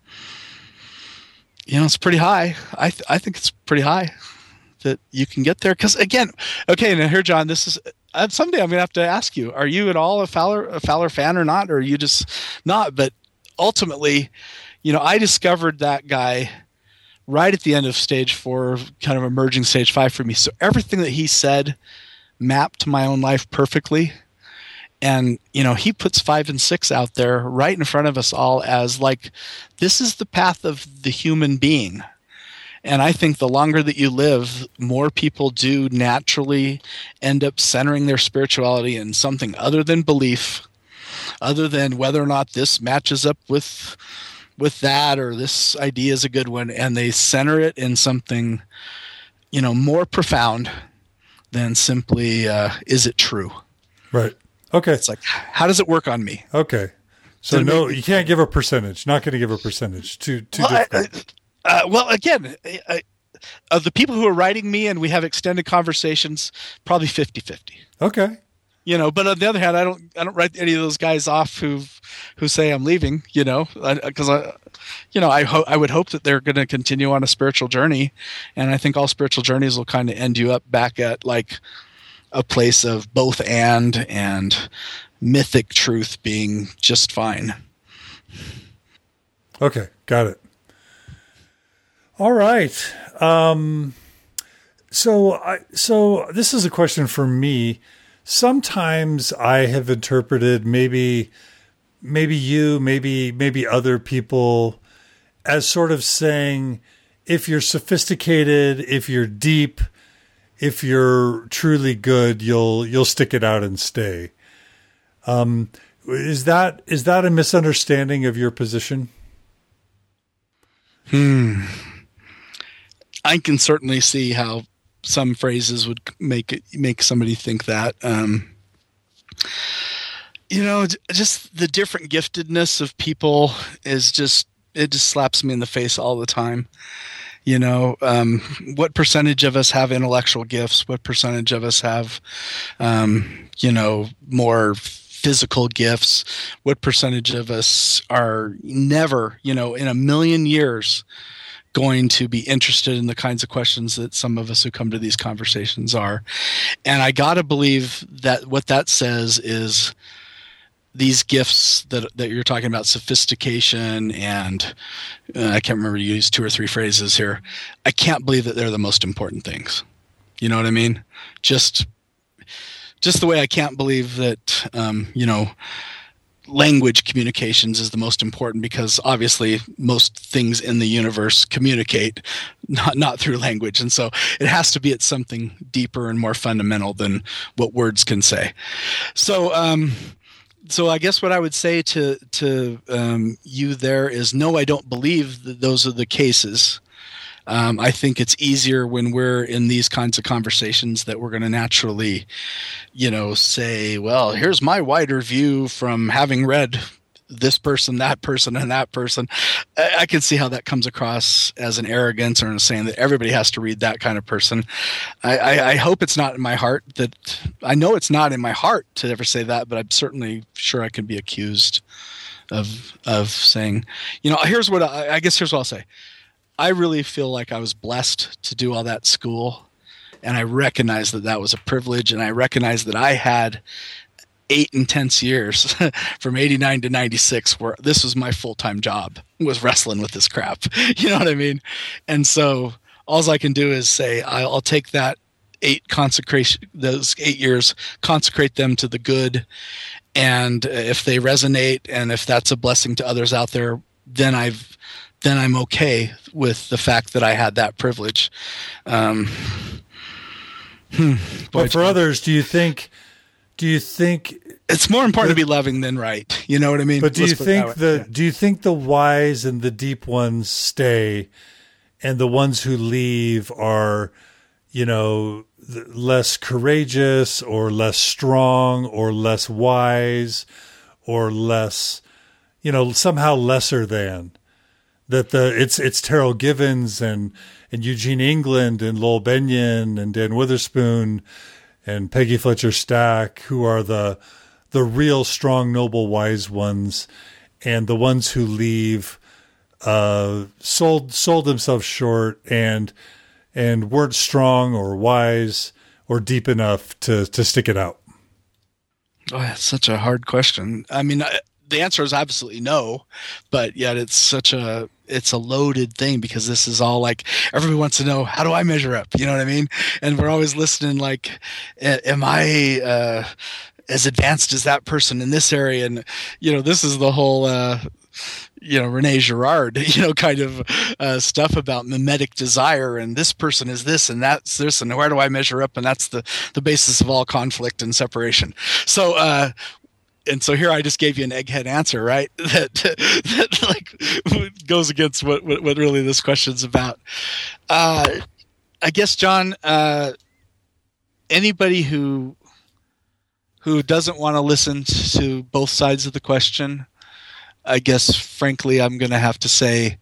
it's pretty high. I think it's pretty high that you can get there. Because again, okay, now here, John, this is someday I'm gonna have to ask you: are you at all a Fowler fan or not, or are you just not? But ultimately, I discovered that guy right at the end of stage 4, kind of emerging stage 5 for me. So everything that he said mapped to my own life perfectly. And, he puts 5 and 6 out there right in front of us all as like, this is the path of the human being. And I think the longer that you live, more people do naturally end up centering their spirituality in something other than belief, other than whether or not this matches up with that, or this idea is a good one, and they center it in something, more profound than simply, is it true? Right. Okay. It's like, how does it work on me? Okay. So no, you can't give a percentage. Not going to give a percentage. Too difficult. Again, of the people who are writing me and we have extended conversations, probably 50-50. Okay. But on the other hand, I don't write any of those guys off who say I'm leaving, because I would hope that they're going to continue on a spiritual journey, and I think all spiritual journeys will kind of end you up back at like a place of both and mythic truth being just fine. Okay, got it. All right. So this is a question for me. Sometimes I have interpreted maybe you, maybe other people as sort of saying, if you're sophisticated, if you're deep, if you're truly good, you'll stick it out and stay. Is that a misunderstanding of your position? I can certainly see how some phrases would make somebody think that. Just the different giftedness of people is just slaps me in the face all the time. What percentage of us have intellectual gifts? What percentage of us have, more physical gifts? What percentage of us are never, in a million years, going to be interested in the kinds of questions that some of us who come to these conversations are? And I got to believe that what that says is these gifts that you're talking about, sophistication and I can't remember, you used 2 or 3 phrases here. I can't believe that they're the most important things. You know what I mean? Just the way I can't believe that, language communications is the most important, because obviously most things in the universe communicate not through language. And so it has to be at something deeper and more fundamental than what words can say. So I guess what I would say to you there is, no, I don't believe that those are the cases. I think it's easier when we're in these kinds of conversations that we're going to naturally, say, well, here's my wider view from having read this person, that person, and that person. I can see how that comes across as an arrogance or saying that everybody has to read that kind of person. I hope it's not in my heart I know it's not in my heart to ever say that, but I'm certainly sure I could be accused of saying, here's what I'll say. I really feel like I was blessed to do all that school, and I recognize that was a privilege, and I recognize that I had 8 intense years from 89 to 96 where this was my full-time job, was wrestling with this crap. You know what I mean? And so all I can do is say, I'll take that those 8 years, consecrate them to the good. And if they resonate, and if that's a blessing to others out there, then I'm okay with the fact that I had that privilege. But for others, do you think it's more important to be loving than right? You know what I mean? But do you think the wise and the deep ones stay, and the ones who leave are, less courageous or less strong or less wise or less, somehow lesser than? That it's Terrell Givens and Eugene England and Lowell Benyon and Dan Witherspoon and Peggy Fletcher Stack, who are the real strong, noble, wise ones, and the ones who leave sold themselves short and weren't strong or wise or deep enough to stick it out. Oh, that's such a hard question. I mean, the answer is absolutely no, but yet it's a loaded thing, because this is all like, everybody wants to know, how do I measure up? You know what I mean? And we're always listening like, am I as advanced as that person in this area? And, this is the whole, Rene Girard, kind of stuff about mimetic desire, and this person is this and that's this, and where do I measure up? And that's the basis of all conflict and separation. So, and so here I just gave you an egghead answer, right? That like goes against what really this question's about. I guess, John, anybody who doesn't want to listen to both sides of the question, I guess, frankly, I'm going to have to say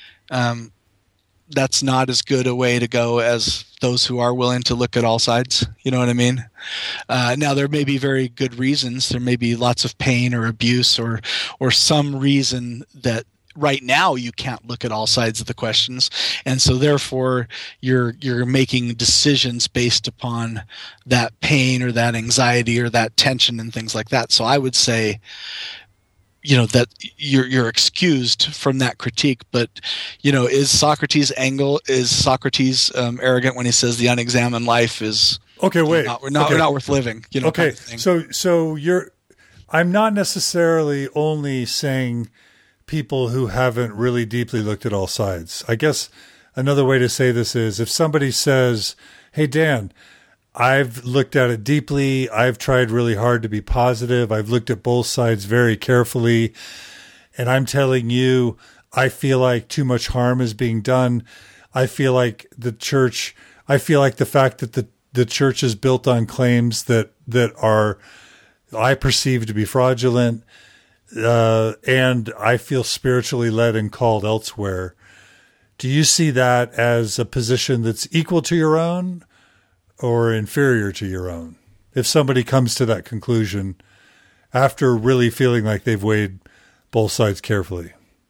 that's not as good a way to go as those who are willing to look at all sides. You know what I mean? Now, there may be very good reasons. There may be lots of pain or abuse or some reason that right now you can't look at all sides of the questions. And so therefore you're making decisions based upon that pain or that anxiety or that tension and things like that. So I would say, that you're excused from that critique, but is Socrates arrogant when he says the unexamined life is we're not worth living? Okay, kind of so I'm not necessarily only saying people who haven't really deeply looked at all sides. I guess another way to say this is, if somebody says, "Hey Dan, I've looked at it deeply. I've tried really hard to be positive. I've looked at both sides very carefully. And I'm telling you, I feel like too much harm is being done. I feel like the fact that the church is built on claims that are, I perceive to be fraudulent. And I feel spiritually led and called elsewhere." Do you see that as a position that's equal to your own or inferior to your own? If somebody comes to that conclusion after really feeling like they've weighed both sides carefully.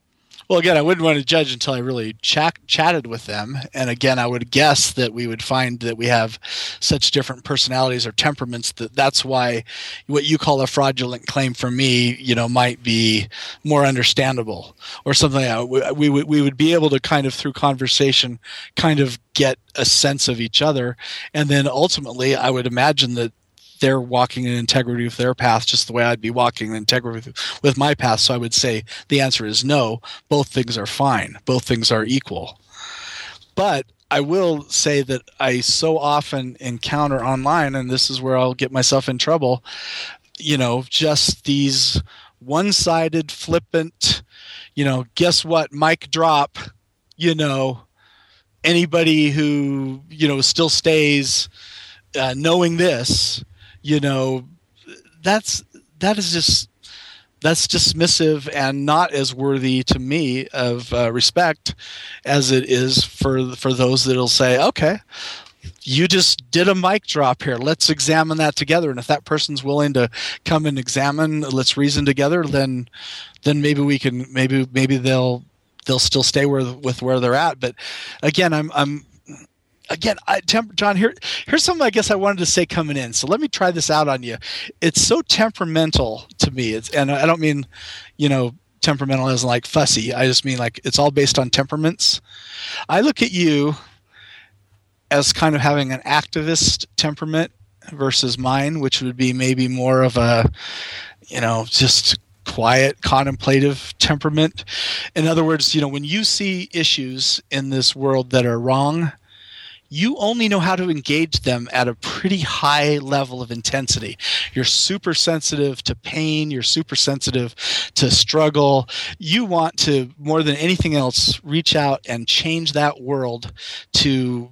Well, again, I wouldn't want to judge until I really chatted with them. And again, I would guess that we would find that we have such different personalities or temperaments that that's why what you call a fraudulent claim for me, might be more understandable or something. We would be able to kind of through conversation kind of get a sense of each other. And then ultimately, I would imagine that they're walking in integrity with their path just the way I'd be walking in integrity with my path. So I would say the answer is no. Both things are fine. Both things are equal. But I will say that I so often encounter online, and this is where I'll get myself in trouble, just these one-sided, flippant, guess what, mic drop, anybody who, still stays knowing this, that's dismissive and not as worthy to me of respect as it is for those that'll say, okay, you just did a mic drop here. Let's examine that together. And if that person's willing to come and examine, let's reason together, then maybe we can, maybe they'll still stay with where they're at. But again, John, here's something I guess I wanted to say coming in. So let me try this out on you. It's so temperamental to me. And I don't mean, temperamental as like fussy. I just mean like it's all based on temperaments. I look at you as kind of having an activist temperament versus mine, which would be maybe more of a, just quiet, contemplative temperament. In other words, when you see issues in this world that are wrong, you only know how to engage them at a pretty high level of intensity. You're super sensitive to pain. You're super sensitive to struggle. You want to, more than anything else, reach out and change that world to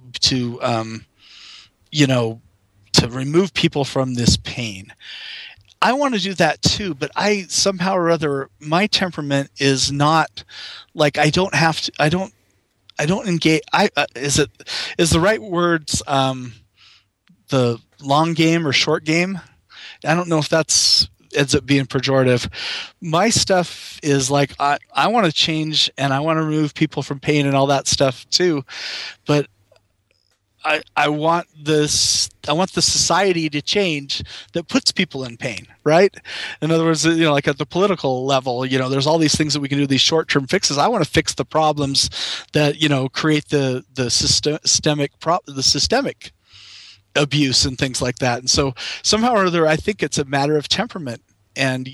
remove people from this pain. I want to do that too, but I somehow or other, my temperament is not like I don't engage. Is the right words the long game or short game? I don't know if that's ends up being pejorative. My stuff is like I want to change and I want to remove people from pain and all that stuff too, but I want the society to change that puts people in pain, right? In other words, like at the political level, there's all these things that we can do, these short-term fixes. I want to fix the problems that, create the systemic abuse and things like that. And so somehow or other, I think it's a matter of temperament. And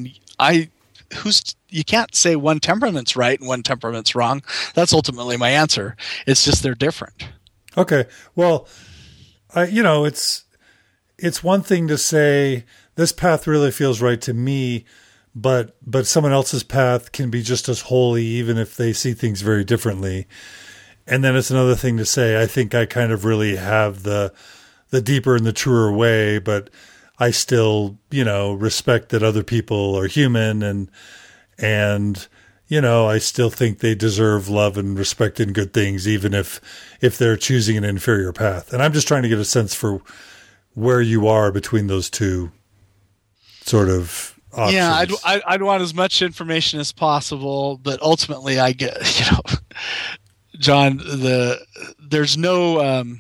you can't say one temperament's right and one temperament's wrong. That's ultimately my answer. It's just they're different. Okay. Well, it's one thing to say this path really feels right to me, but someone else's path can be just as holy, even if they see things very differently. And then it's another thing to say, I think I kind of really have the deeper and the truer way, but I still, respect that other people are human and I still think they deserve love and respect and good things, even if they're choosing an inferior path. And I'm just trying to get a sense for where you are between those two sort of options. Yeah, I'd want as much information as possible, but ultimately I get, John, there's no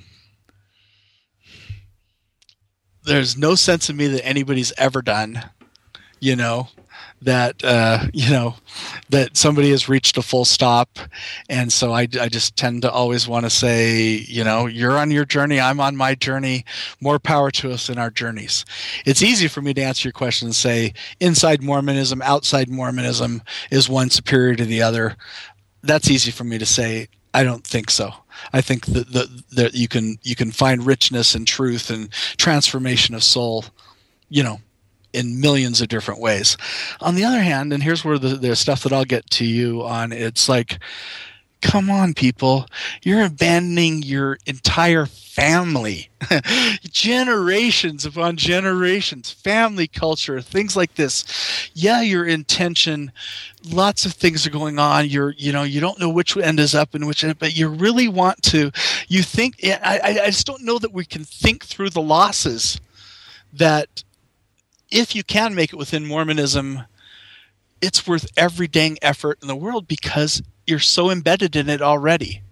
sense in me that anybody's ever done, that that somebody has reached a full stop. And so I just tend to always want to say, you're on your journey, I'm on my journey, more power to us in our journeys. It's easy for me to answer your question and say inside Mormonism, outside Mormonism, is one superior to the other. That's easy for me to say. I don't think so. I think that you can find richness and truth and transformation of soul, in millions of different ways. On the other hand, and here's where the stuff that I'll get to you on, it's like, come on, people, you're abandoning your entire family, generations upon generations, family culture, things like this. Yeah, your intention, lots of things are going on. You don't know which end is up and which end, but you really want to. You think. I just don't know that we can think through the losses that. If you can make it within Mormonism, it's worth every dang effort in the world because you're so embedded in it already.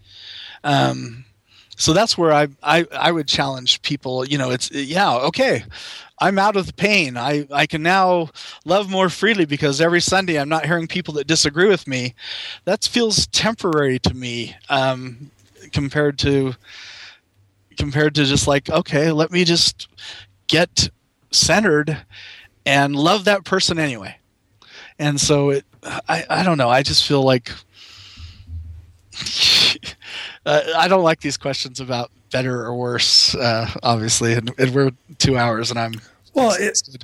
So that's where I would challenge people. Okay, I'm out of the pain. I can now love more freely because every Sunday I'm not hearing people that disagree with me. That feels temporary to me, compared to just like, okay, let me just get centered and love that person anyway. And so I don't know. I just feel like I don't like these questions about better or worse, obviously, and we're 2 hours, and I'm exhausted.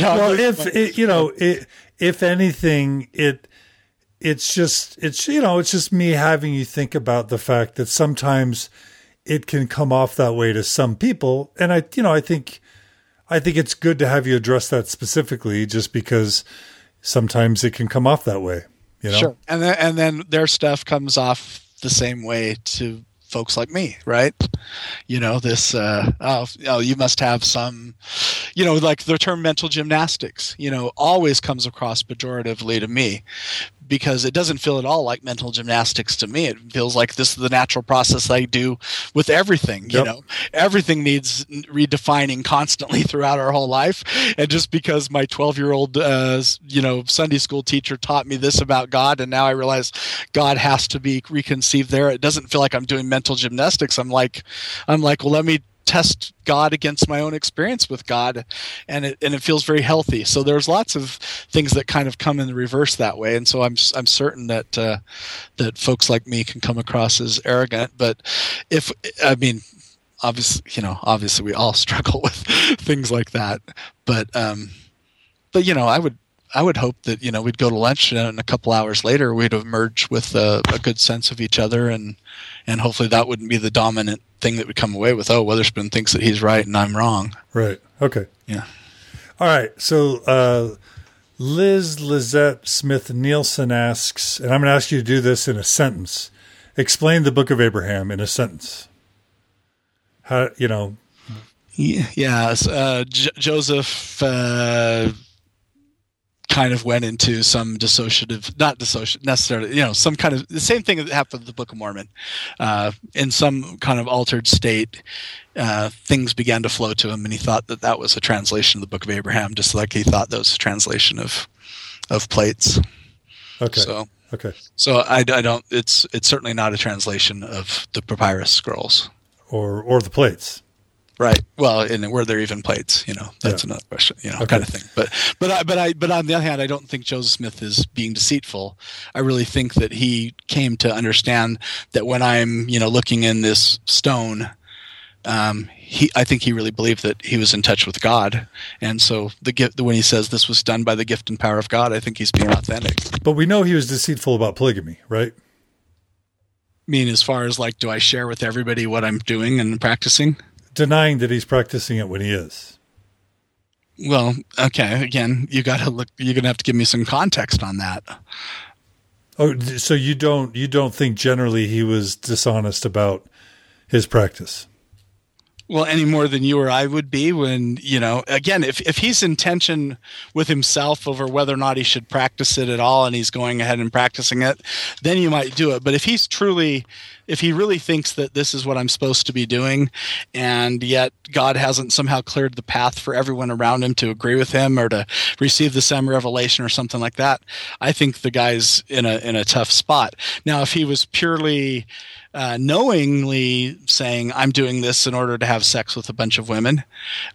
If anything, it's just me having you think about the fact that sometimes it can come off that way to some people, and I think it's good to have you address that specifically, just because sometimes it can come off that way. Sure, and then their stuff comes off the same way to folks like me, right? This you must have some, like the term mental gymnastics, always comes across pejoratively to me, because it doesn't feel at all like mental gymnastics to me. It feels like this is the natural process I do with everything. Yep. Everything needs redefining constantly throughout our whole life. And just because my 12-year-old, Sunday school teacher taught me this about God, and now I realize God has to be reconceived there, it doesn't feel like I'm doing mental gymnastics. I'm like, well, let me test God against my own experience with God, and it feels very healthy. So there's lots of things that kind of come in the reverse that way, and so I'm certain that folks like me can come across as arrogant. But obviously we all struggle with things like that. But I would hope that we'd go to lunch, and a couple hours later we'd emerge with a good sense of each other, and hopefully that wouldn't be the dominant thing that we come away with. Oh, Witherspoon thinks that he's right and I'm wrong. Right. Okay. Yeah. All right. So Lizette Smith Nielsen asks, and I'm going to ask you to do this in a sentence. Explain the Book of Abraham in a sentence. How, Yes. Joseph kind of went into some not dissociative necessarily, some kind of the same thing that happened with the Book of Mormon. In some kind of altered state, things began to flow to him, and he thought that was a translation of the Book of Abraham, just like he thought that was a translation of plates. Okay. So I don't. It's certainly not a translation of the papyrus scrolls or the plates. Right. Well, and were there even plates? That's another question. Okay. Kind of thing. But on the other hand, I don't think Joseph Smith is being deceitful. I really think that he came to understand that when I'm, looking in this stone, I think he really believed that he was in touch with God, and so when he says this was done by the gift and power of God, I think he's being authentic. But we know he was deceitful about polygamy, right? I mean, as far as do I share with everybody what I'm doing and practicing? Denying that he's practicing it when he is. Well, okay. Again, you're going to have to give me some context on that. Oh, so you don't think generally he was dishonest about his practice? Well, any more than you or I would be when, again, if he's in tension with himself over whether or not he should practice it at all, and he's going ahead and practicing it, then you might do it. But if he really thinks that this is what I'm supposed to be doing, and yet God hasn't somehow cleared the path for everyone around him to agree with him or to receive the same revelation or something like that, I think the guy's in a tough spot. Now, if he was purely knowingly saying, I'm doing this in order to have sex with a bunch of women,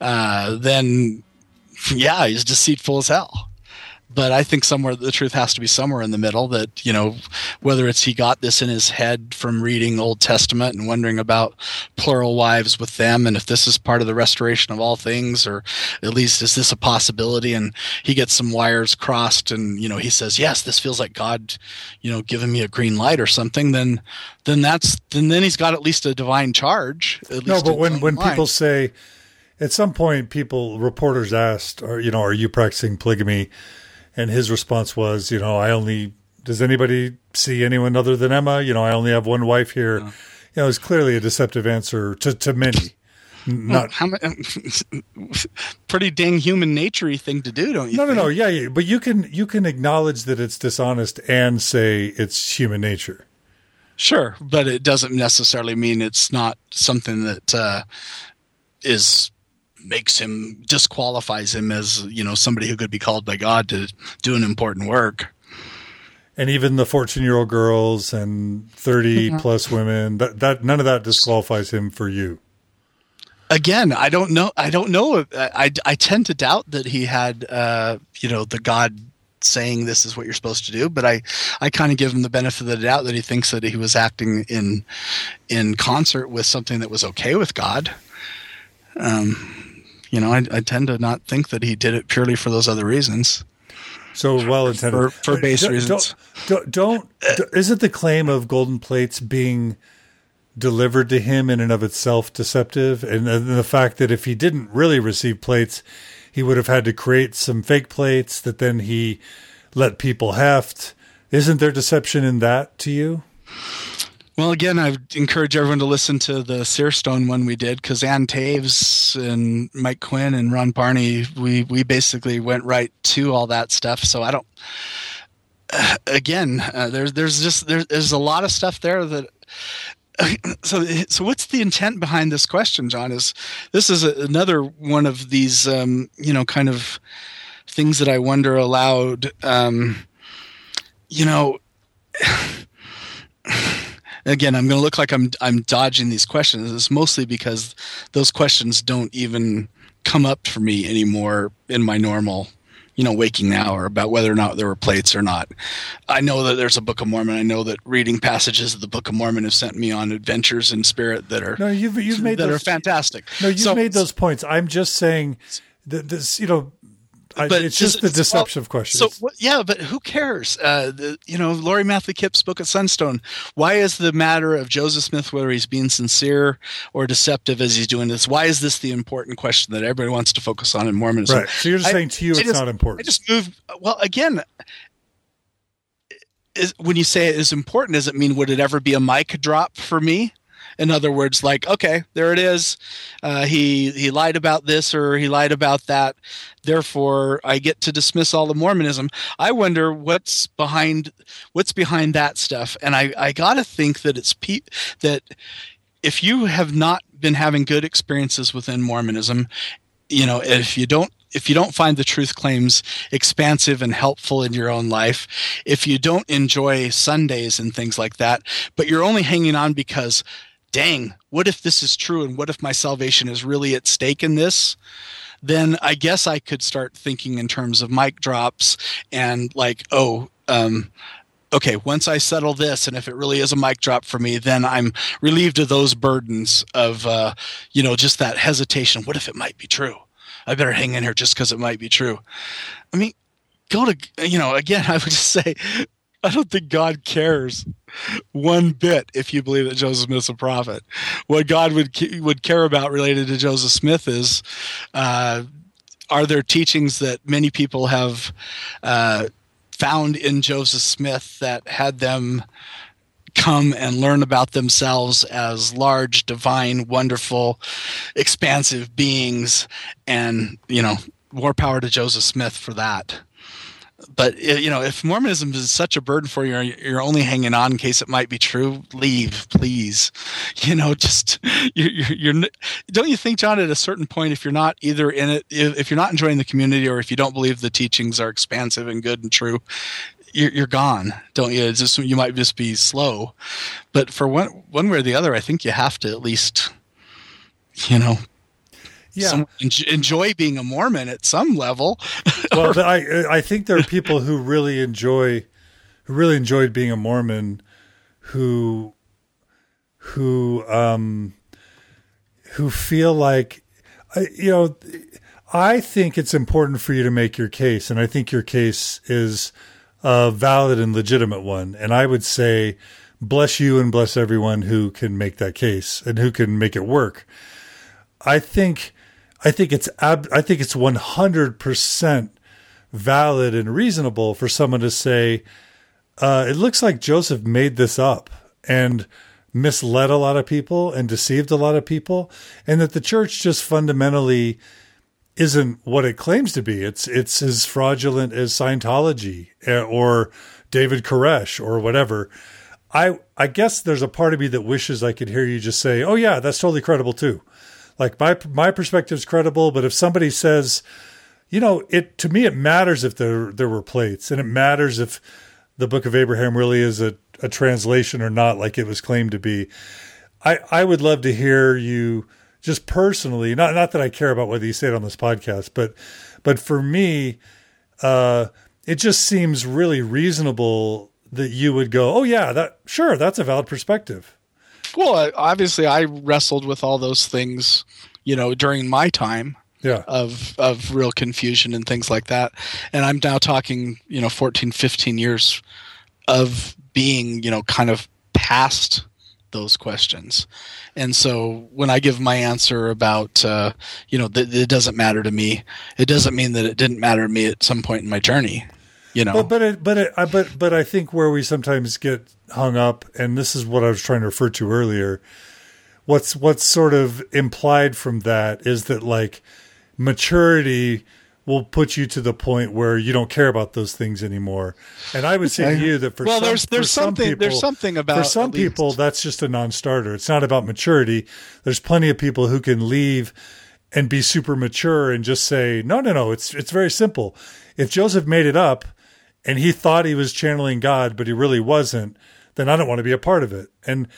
then yeah, he's deceitful as hell. But I think the truth has to be somewhere in the middle, that, whether it's he got this in his head from reading Old Testament and wondering about plural wives with them, and if this is part of the restoration of all things, or at least is this a possibility, and he gets some wires crossed and, he says, yes, this feels like God, giving me a green light or something, then he's got at least a divine charge. No, but when people say, at some point, reporters asked, are you practicing polygamy? And his response was, does anybody see anyone other than Emma? I only have one wife here. It's clearly a deceptive answer to many. Not pretty dang human nature-y thing to do, don't you? No. Yeah. But you can acknowledge that it's dishonest and say it's human nature. Sure, but it doesn't necessarily mean it's not something that disqualifies him as, somebody who could be called by God to do an important work. And even the 14-year-old girls and 30 plus women, that none of that disqualifies him for you. Again, I don't know. I tend to doubt that he had, the God saying this is what you're supposed to do, but I kind of give him the benefit of the doubt that he thinks that he was acting in concert with something that was okay with God. I tend to not think that he did it purely for those other reasons. So well intended for base reasons. Isn't the claim of golden plates being delivered to him in and of itself deceptive? And the fact that if he didn't really receive plates, he would have had to create some fake plates that then he let people heft. Isn't there deception in that to you? Well, again, I encourage everyone to listen to the Searstone one we did, because Ann Taves and Mike Quinn and Ron Barney, we basically went right to all that stuff. So I don't. There's a lot of stuff there that. So what's the intent behind this question, John? This is another one of these kind of things that I wonder aloud. Again, I'm going to look like I'm dodging these questions. It's mostly because those questions don't even come up for me anymore in my normal, waking hour about whether or not there were plates or not. I know that there's a Book of Mormon. I know that reading passages of the Book of Mormon have sent me on adventures in spirit that are you've made that those, are fantastic. No, you've made those points. I'm just saying that this, it's just the deception of questions. So but who cares? Laurie Matthew Kipp spoke at Sunstone. Why is the matter of Joseph Smith, whether he's being sincere or deceptive as he's doing this, why is this the important question that everybody wants to focus on in Mormonism? Right. So you're just saying to you it's not important. I just moved. Well, again, when you say it is important, does it mean would it ever be a mic drop for me? In other words, like, okay, there it is. He lied about this or he lied about that. Therefore, I get to dismiss all the Mormonism. I wonder what's behind that stuff. And I got to think that that if you have not been having good experiences within Mormonism, if you don't find the truth claims expansive and helpful in your own life, if you don't enjoy Sundays and things like that, but you're only hanging on because, dang, what if this is true and what if my salvation is really at stake in this? Then I guess I could start thinking in terms of mic drops and like, okay, once I settle this, and if it really is a mic drop for me, then I'm relieved of those burdens of, just that hesitation. What if it might be true? I better hang in here just because it might be true. I mean, again, I would just say, I don't think God cares one bit if you believe that Joseph Smith's a prophet. What God would care about related to Joseph Smith is, are there teachings that many people have found in Joseph Smith that had them come and learn about themselves as large, divine, wonderful, expansive beings, and, more power to Joseph Smith for that. But, if Mormonism is such a burden for you, you're only hanging on in case it might be true, leave, please. Don't you think, John, at a certain point, if you're not either in it, if you're not enjoying the community, or if you don't believe the teachings are expansive and good and true, you're gone, don't you? It's just, you might just be slow. But for one way or the other, I think you have to at least, enjoy being a Mormon at some level. Well, I think there are people who really enjoyed being a Mormon, who feel like, I think it's important for you to make your case, and I think your case is a valid and legitimate one. And I would say, bless you and bless everyone who can make that case and who can make it work. I think it's 100% valid and reasonable for someone to say, it looks like Joseph made this up, and misled a lot of people and deceived a lot of people, and that the church just fundamentally isn't what it claims to be. It's as fraudulent as Scientology or David Koresh or whatever. I guess there's a part of me that wishes I could hear you just say, "Oh yeah, that's totally credible too." Like my perspective is credible, but if somebody says, to me it matters if there were plates, and it matters if the Book of Abraham really is a translation or not, like it was claimed to be. I would love to hear you just personally, not that I care about whether you say it on this podcast, but for me, it just seems really reasonable that you would go, "Oh yeah, that's a valid perspective." Well, obviously I wrestled with all those things, during my time. Yeah. Of real confusion and things like that. And I'm now talking, 14, 15 years of being, kind of past those questions. And so when I give my answer about, that it doesn't matter to me, it doesn't mean that it didn't matter to me at some point in my journey, But I think where we sometimes get hung up, and this is what I was trying to refer to earlier, what's sort of implied from that is that like maturity will put you to the point where you don't care about those things anymore. And I would say to you that there's something about, for some people that's just a non-starter. It's not about maturity. There's plenty of people who can leave and be super mature and just say, no, it's very simple. If Joseph made it up and he thought he was channeling God, but he really wasn't, then I don't want to be a part of it.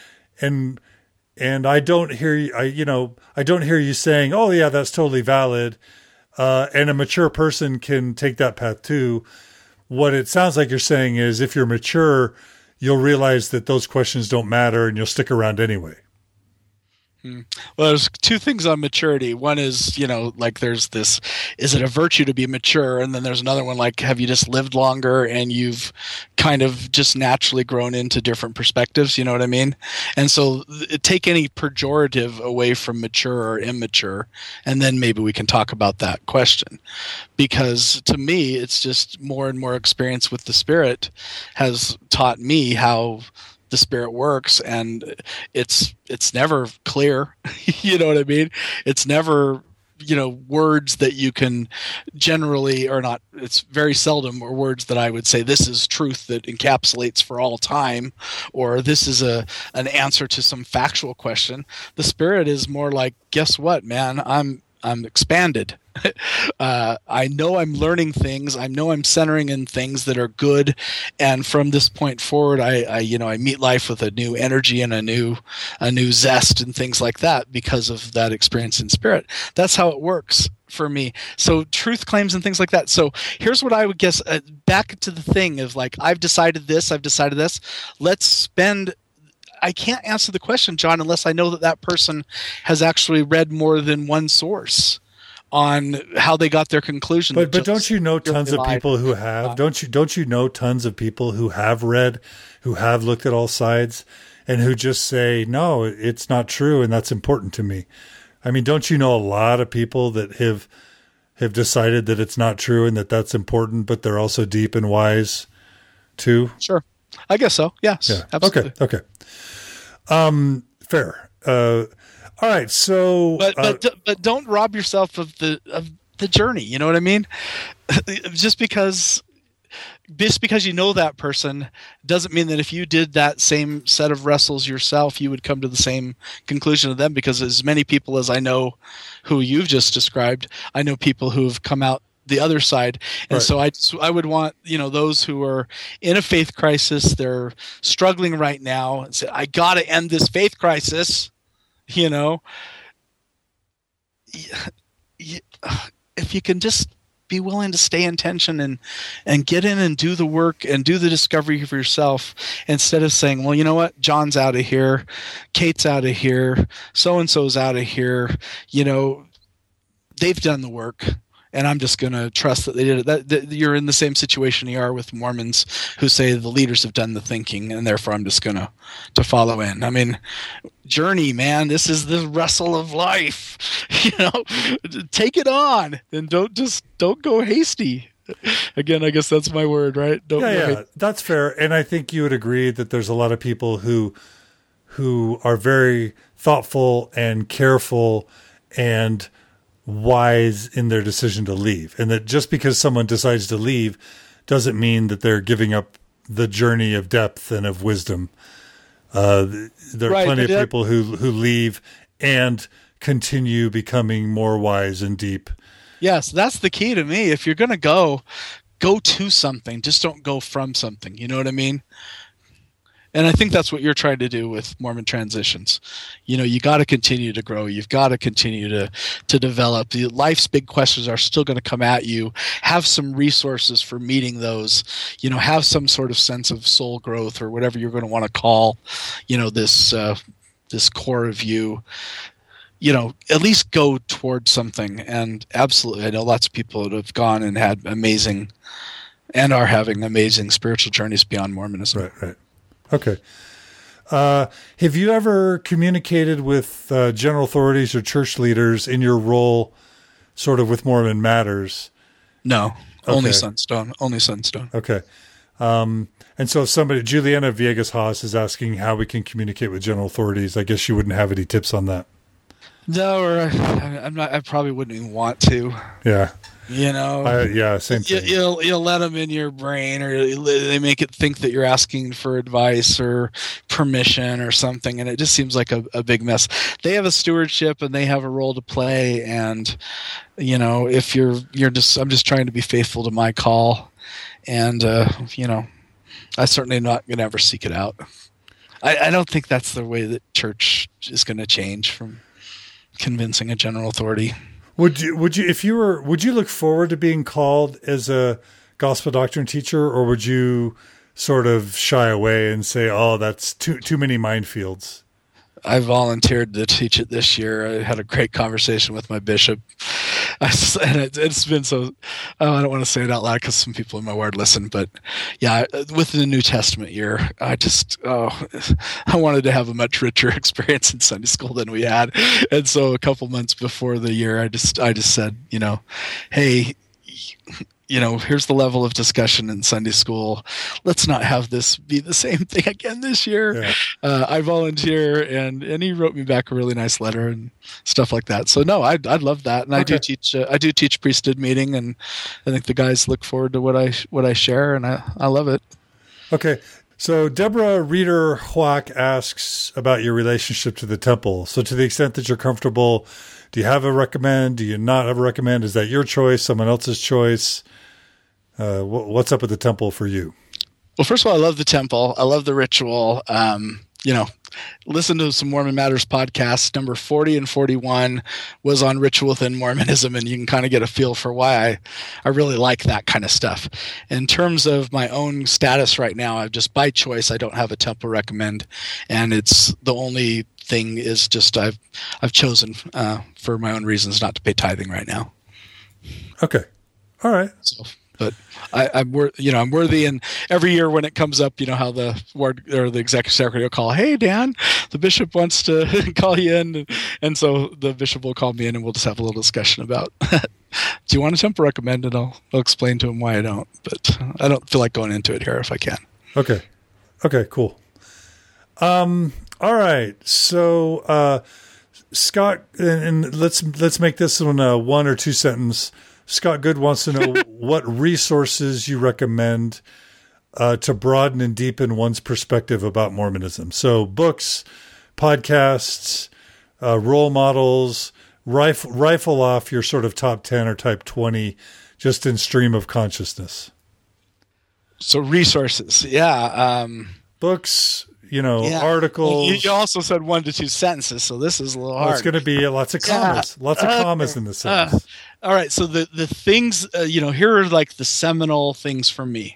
And I don't hear you, I don't hear you saying, "Oh yeah, that's totally valid." And a mature person can take that path too. What it sounds like you're saying is if you're mature, you'll realize that those questions don't matter and you'll stick around anyway. Well, there's two things on maturity. One is, there's this, is it a virtue to be mature? And then there's another one, like, have you just lived longer and you've kind of just naturally grown into different perspectives? You know what I mean? And so take any pejorative away from mature or immature, and then maybe we can talk about that question. Because to me, it's just more and more experience with the Spirit has taught me how the Spirit works, and it's never clear. You know what I mean? It's never, words that you can generally, or not, it's very seldom or words that I would say this is truth that encapsulates for all time, or this is an answer to some factual question. The Spirit is more like, guess what, man? I'm expanded. I know I'm learning things. I know I'm centering in things that are good, and from this point forward, I meet life with a new energy and a new zest and things like that because of that experience in Spirit. That's how it works for me. So truth claims and things like that. So here's what I would guess. Back to the thing of like, I've decided this. Let's spend. I can't answer the question, John, unless I know that person has actually read more than one source on how they got their conclusion. But don't you know tons of people who have? Don't you know tons of people who have read, who have looked at all sides, and who just say, "No, it's not true," and that's important to me. I mean, don't you know a lot of people that have decided that it's not true and that that's important, but they're also deep and wise too? Sure, I guess so. Yes, yeah. Absolutely. Okay. Fair. All right. So, but don't rob yourself of the journey. You know what I mean? Just because you know that person doesn't mean that if you did that same set of wrestles yourself, you would come to the same conclusion of them. Because as many people as I know who you've just described, I know people who've come out the other side. And right. So I would want, those who are in a faith crisis, they're struggling right now, and say, I got to end this faith crisis. If you can just be willing to stay in tension and get in and do the work and do the discovery for yourself, instead of saying, well, you know what, John's out of here, Kate's out of here, so-and-so's out of here, they've done the work. And I'm just going to trust that they did it. That you're in the same situation you are with Mormons who say the leaders have done the thinking, and therefore I'm just going to follow in. I mean, journey, man. This is the wrestle of life. Take it on, and don't go hasty. Again, I guess that's my word, right? Yeah, that's fair. And I think you would agree that there's a lot of people who who are very thoughtful and careful and wise in their decision to leave. And that just because someone decides to leave doesn't mean that they're giving up the journey of depth and of wisdom. There are plenty of people who leave and continue becoming more wise and deep. Yes, that's the key to me. If you're going to go to something. Just don't go from something. You know what I mean? And I think that's what you're trying to do with Mormon Transitions. You know, you got to continue to grow. You've got to continue to develop. Life's big questions are still going to come at you. Have some resources for meeting those. You know, have some sort of sense of soul growth or whatever you're going to want to call, you know, this core of you. You know, at least go towards something. And absolutely, I know lots of people that have gone and had amazing and are having amazing spiritual journeys beyond Mormonism. Right. Okay. Have you ever communicated with general authorities or church leaders in your role sort of with Mormon Matters? No, Okay. only Sunstone. Okay. And so if somebody, Juliana Viegas Haas is asking how we can communicate with general authorities. I guess you wouldn't have any tips on that. No, or I'm not. I probably wouldn't even want to. Yeah. You know. Same thing. You'll let them in your brain, or they make it think that you're asking for advice or permission or something, and it just seems like a big mess. They have a stewardship and they have a role to play, and you know, if I'm just trying to be faithful to my call, and you know, I'm certainly not going to ever seek it out. I don't think that's the way that church is going to change from convincing a general authority. Would you look forward to being called as a gospel doctrine teacher, or would you sort of shy away and say, "Oh, that's too many minefields"? I volunteered to teach it this year. I had a great conversation with my bishop. And it's been so, I don't want to say it out loud because some people in my ward listen, but yeah, with the New Testament year, I wanted to have a much richer experience in Sunday school than we had. And so a couple months before the year, I just said, you know, hey, you know, here's the level of discussion in Sunday school. Let's not have this be the same thing again this year. Yeah. I volunteer, and he wrote me back a really nice letter and stuff like that. So no, I'd love that, and Okay. I do teach priesthood meeting, and I think the guys look forward to what I share, and I love it. Okay. So Deborah Reeder Huack asks about your relationship to the temple. So to the extent that you're comfortable, do you have a recommend? Do you not have a recommend? Is that your choice? Someone else's choice? What's up with the temple for you? Well, first of all, I love the temple. I love the ritual. You know, listen to some Mormon Matters podcasts. Number 40 and 41 was on ritual within Mormonism, and you can kind of get a feel for why I really like that kind of stuff. In terms of my own status right now, I've just by choice, I don't have a temple recommend, and it's the only thing is just I've chosen for my own reasons not to pay tithing right now. Okay. All right. So, but I'm worthy, and every year when it comes up, you know how the ward or the executive secretary will call, "Hey Dan, the bishop wants to call you in," and so the bishop will call me in, and we'll just have a little discussion about, do you want a temple recommend? And I'll explain to him why I don't, but I don't feel like going into it here if I can. Okay, cool. All right. So Scott, and let's make this one a 1 or 2 sentence. Scott Good wants to know what resources you recommend to broaden and deepen one's perspective about Mormonism. So books, podcasts, role models, rifle off your sort of top 10 or type 20 just in stream of consciousness. So resources. Yeah. Books, articles. You also said 1 to 2 sentences, so this is a little hard. It's going to be lots of commas. Lots of commas in the sentence. All right, so the things, here are like the seminal things for me.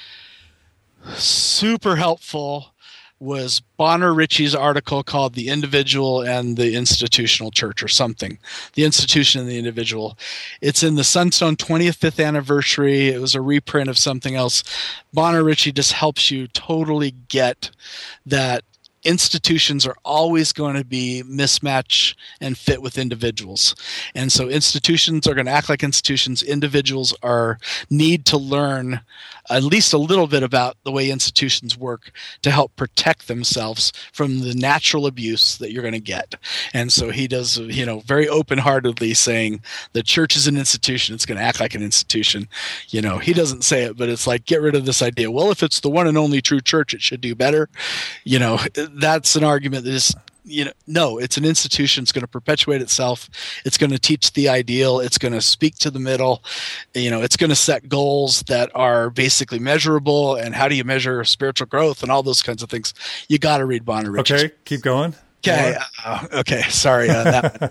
Super helpful was Bonner Ritchie's article called "The Individual and the Institutional Church" or something. The Institution and the Individual. It's in the Sunstone 25th anniversary. It was a reprint of something else. Bonner Ritchie just helps you totally get that institutions are always going to be mismatch and fit with individuals. And so institutions are going to act like institutions. Individuals need to learn at least a little bit about the way institutions work to help protect themselves from the natural abuse that you're going to get. And so he does, very open-heartedly saying the church is an institution. It's going to act like an institution. He doesn't say it, but it's like, get rid of this idea. Well, if it's the one and only true church, it should do better. That's an argument that is, no, it's an institution. It's going to perpetuate itself. It's going to teach the ideal. It's going to speak to the middle. It's going to set goals that are basically measurable. And how do you measure spiritual growth and all those kinds of things? You got to read Bonner Richardson. Okay, keep going. Okay. Okay. Sorry. That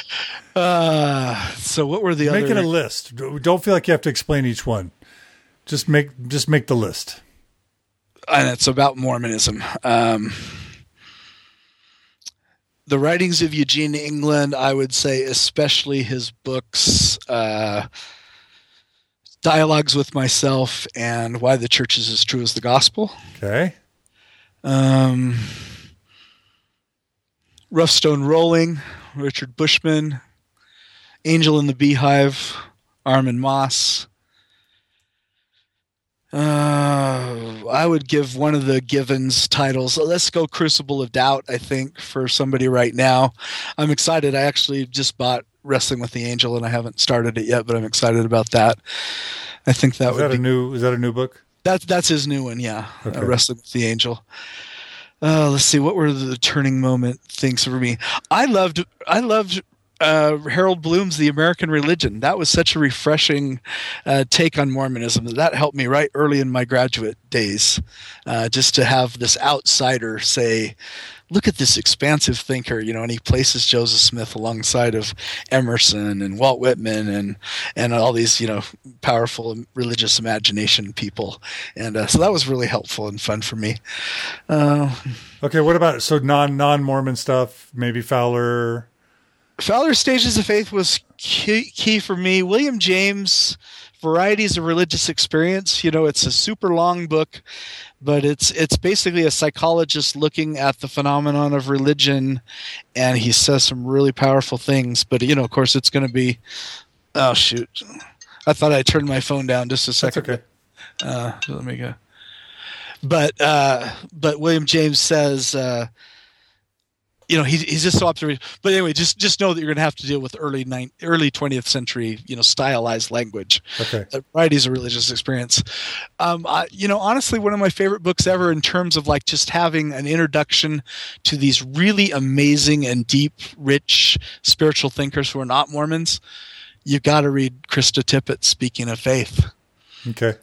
so what were the other? Making a list. Don't feel like you have to explain each one. Just make the list. And it's about Mormonism. The writings of Eugene England, I would say, especially his books, Dialogues with Myself and Why the Church is as True as the Gospel. Okay. Rough Stone Rolling, Richard Bushman, Angel in the Beehive, Armin Moss. I would give one of the Givens titles. Let's go Crucible of Doubt, I think, for somebody right now. I'm excited. I actually just bought Wrestling with the Angel, and I haven't started it yet, but I'm excited about that. I think that is that a new book? That's his new one, yeah. Okay. Wrestling with the Angel. Let's see, what were the turning moment things for me? I loved Harold Bloom's The American Religion. That was such a refreshing take on Mormonism. That helped me right early in my graduate days, just to have this outsider say, look at this expansive thinker, and he places Joseph Smith alongside of Emerson and Walt Whitman and all these, powerful religious imagination people. And so that was really helpful and fun for me. Okay, what about non-Mormon stuff? Maybe Fowler's Stages of Faith was key for me. William James, Varieties of Religious Experience. It's a super long book, but it's basically a psychologist looking at the phenomenon of religion, and he says some really powerful things. But of course, it's going to be. Oh shoot! I thought I turned my phone down just a second. That's okay. Let me go. But William James says. He's just so optimistic. But anyway, just know that you're going to have to deal with early 20th century, stylized language. Okay. Varieties of Religious Experience. Honestly, one of my favorite books ever in terms of like just having an introduction to these really amazing and deep, rich spiritual thinkers who are not Mormons. You got to read Krista Tippett, Speaking of Faith. Okay.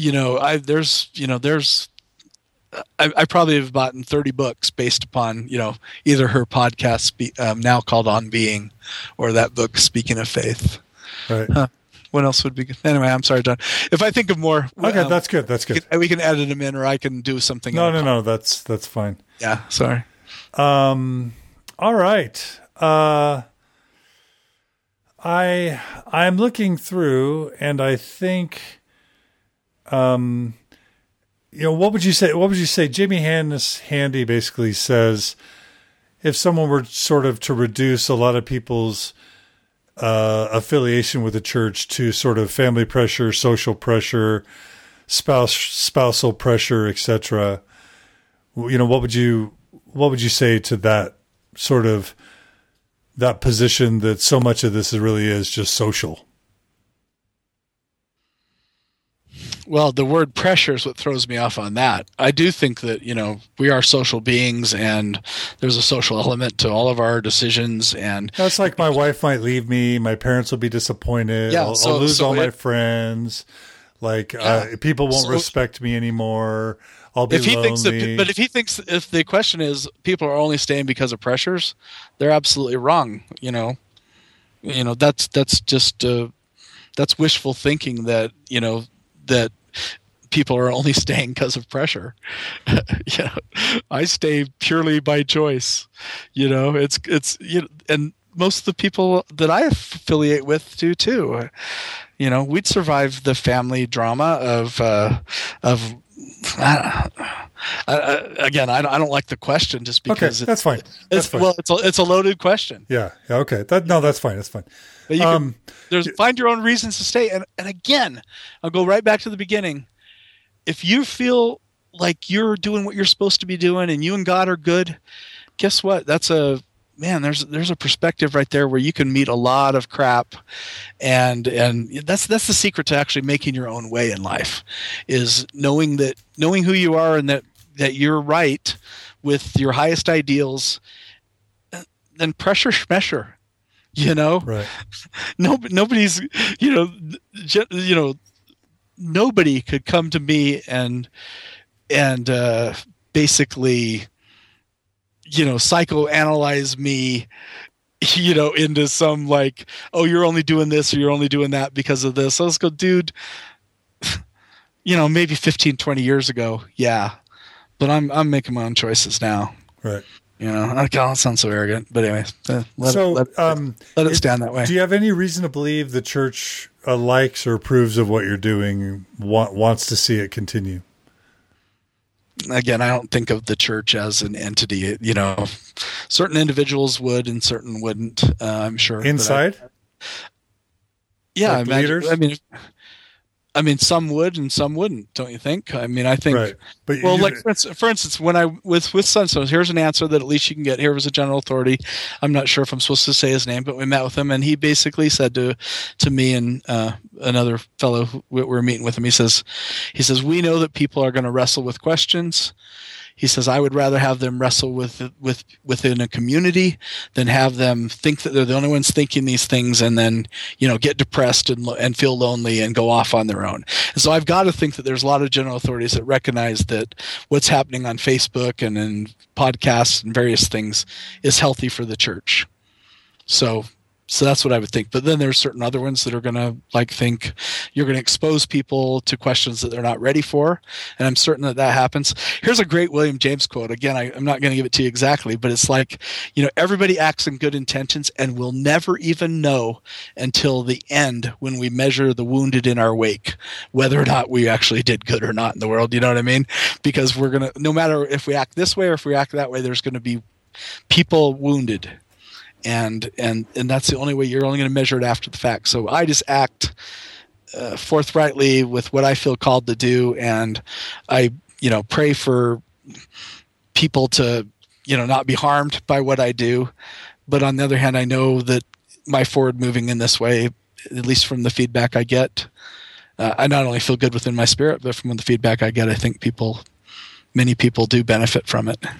I probably have bought 30 books based upon, either her podcast, now called On Being, or that book, Speaking of Faith. Right. What else would be good? Anyway, I'm sorry, John. If I think of more. Okay, that's good. That's good. We can edit them in, or I can do something. No. That's fine. Yeah, sorry. All right. I'm looking through, and I think, what would you say? What would you say? Jamie Handy basically says, if someone were sort of to reduce a lot of people's affiliation with the church to sort of family pressure, social pressure, spousal pressure, etc., what would you say to that sort of that position that so much of this really is just social? Well, the word pressure is what throws me off on that. I do think that, we are social beings, and there's a social element to all of our decisions. And that's like my wife might leave me. My parents will be disappointed. Yeah, I'll lose all my friends. Like people won't respect me anymore. I'll be lonely. But if the question is people are only staying because of pressures, they're absolutely wrong. That's just that's wishful thinking that that people are only staying because of pressure. I stay purely by choice. And most of the people that I affiliate with do too. We'd survive the family drama of Again, I don't like the question just because that's fine. That's fine. Well, it's a loaded question. Yeah. Okay. That's fine. That's fine. But you can, find your own reasons to stay. And again, I'll go right back to the beginning. If you feel like you're doing what you're supposed to be doing and you and God are good, guess what? There's a perspective right there where you can meet a lot of crap. And that's the secret to actually making your own way in life, is knowing who you are and that you're right with your highest ideals. Then pressure schmesher. Right. Nobody's, nobody could come to me and basically, psychoanalyze me, into some like, oh, you're only doing this or you're only doing that because of this. So let's go, dude, maybe 15, 20 years ago. Yeah. But I'm making my own choices now. Right. I don't sound so arrogant, but anyway, let it stand that way. Do you have any reason to believe the church likes or approves of what you're doing, wants to see it continue? Again, I don't think of the church as an entity. Certain individuals would and certain wouldn't, I'm sure. Inside? Yeah. Like leaders? I mean, some would and some wouldn't, don't you think? I think, right. But for instance, when I with Sunstone, here's an answer that at least you can get. Here was a general authority. I'm not sure if I'm supposed to say his name, but we met with him, and he basically said to me and another fellow we were meeting with him. He says, we know that people are going to wrestle with questions. He says, I would rather have them wrestle within a community than have them think that they're the only ones thinking these things and then, get depressed and feel lonely and go off on their own. And so I've got to think that there's a lot of general authorities that recognize that what's happening on Facebook and in podcasts and various things is healthy for the church. So that's what I would think. But then there's certain other ones that are going to think you're going to expose people to questions that they're not ready for. And I'm certain that happens. Here's a great William James quote. Again, I'm not going to give it to you exactly, but it's like, everybody acts in good intentions and we'll never even know until the end when we measure the wounded in our wake, whether or not we actually did good or not in the world. You know what I mean? Because we're going to, no matter if we act this way or if we act that way, there's going to be people wounded. And that's the only way. You're only going to measure it after the fact. So I just act forthrightly with what I feel called to do, and I pray for people to not be harmed by what I do. But on the other hand, I know that my forward moving in this way, at least from the feedback I get, I not only feel good within my spirit, but from the feedback I get, I think many people do benefit from it.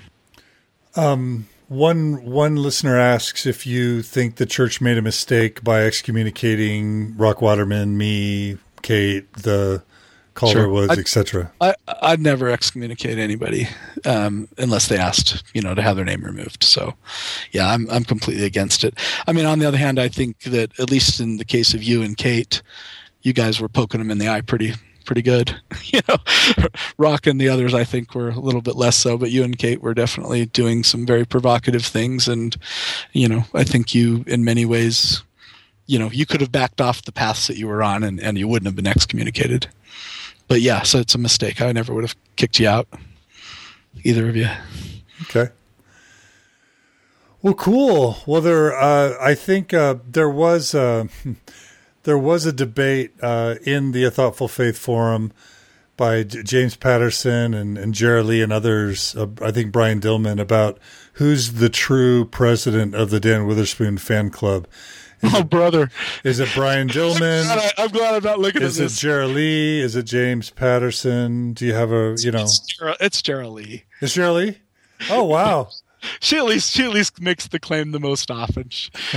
One listener asks if you think the church made a mistake by excommunicating Rock Waterman, me, Kate, the Calder Woods, etc. I'd never excommunicate anybody unless they asked, to have their name removed. So, yeah, I'm completely against it. I mean, on the other hand, I think that at least in the case of you and Kate, you guys were poking them in the eye pretty good. Rock and the others, I think, were a little bit less so, but you and Kate were definitely doing some very provocative things. And, I think you, in many ways, you could have backed off the paths that you were on and you wouldn't have been excommunicated. But yeah, so it's a mistake. I never would have kicked you out, either of you. Okay. Well, cool. Well, I think there was a debate in the A Thoughtful Faith Forum by James Patterson and Jerry Lee and others, I think Brian Dillman, about who's the true president of the Dan Witherspoon fan club. Brother. Is it Brian Dillman? I'm glad I'm not looking at this. Is it Jerry Lee? Is it James Patterson? Do you have It's Jerry Lee. It's Jerry Lee? Oh, wow. She at least makes the claim the most often.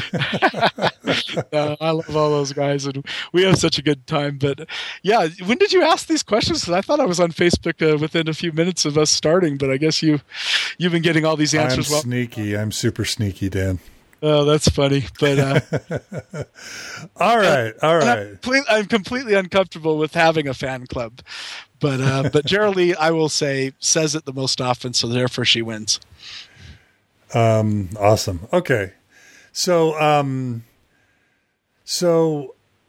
I love all those guys, and we have such a good time. But yeah, when did you ask these questions? Because I thought I was on Facebook within a few minutes of us starting, but I guess you've been getting all these answers. I'm sneaky. I'm super sneaky, Dan. Oh, that's funny. But all right. I'm completely uncomfortable with having a fan club, but Jerry Lee, I will say, says it the most often, so therefore she wins. Awesome. Okay. So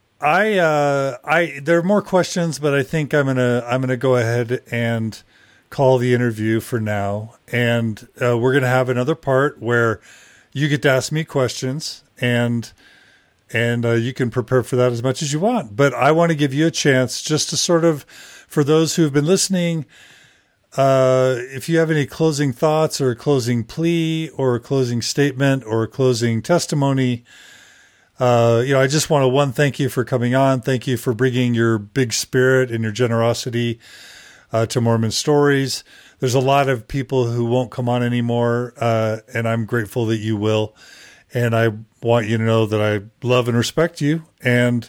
I there are more questions, but I think I'm going to go ahead and call the interview for now. And we're going to have another part where you get to ask me questions, and you can prepare for that as much as you want. But I want to give you a chance just to sort of, for those who have been listening, if you have any closing thoughts or a closing plea or a closing statement or a closing testimony, I just want to, thank you for coming on. Thank you for bringing your big spirit and your generosity to Mormon Stories. There's a lot of people who won't come on anymore, and I'm grateful that you will. And I want you to know that I love and respect you. And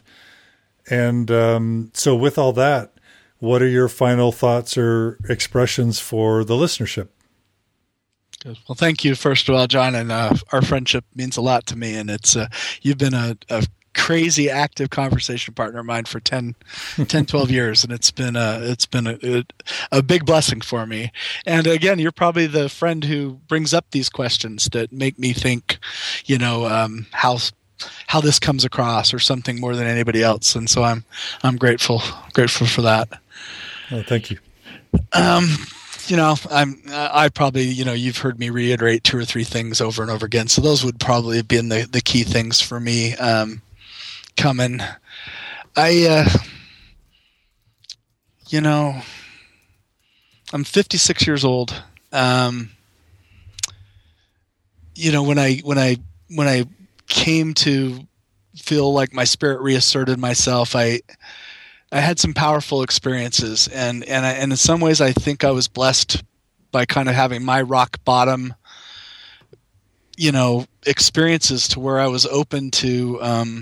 so with all that, what are your final thoughts or expressions for the listenership? Good. Well, thank you, first of all, John, and our friendship means a lot to me. And it's you've been a crazy active conversation partner of mine for 10, 12 years, and it's been a big blessing for me. And again, you're probably the friend who brings up these questions that make me think, how this comes across or something more than anybody else. And so I'm grateful for that. Oh, thank you. I probably, you've heard me reiterate 2 or 3 things over and over again. So those would probably have been the key things for me coming. I'm 56 years old. When I came to feel like my spirit reasserted myself, I had some powerful experiences, and in some ways I think I was blessed by kind of having my rock bottom, experiences to where I was open to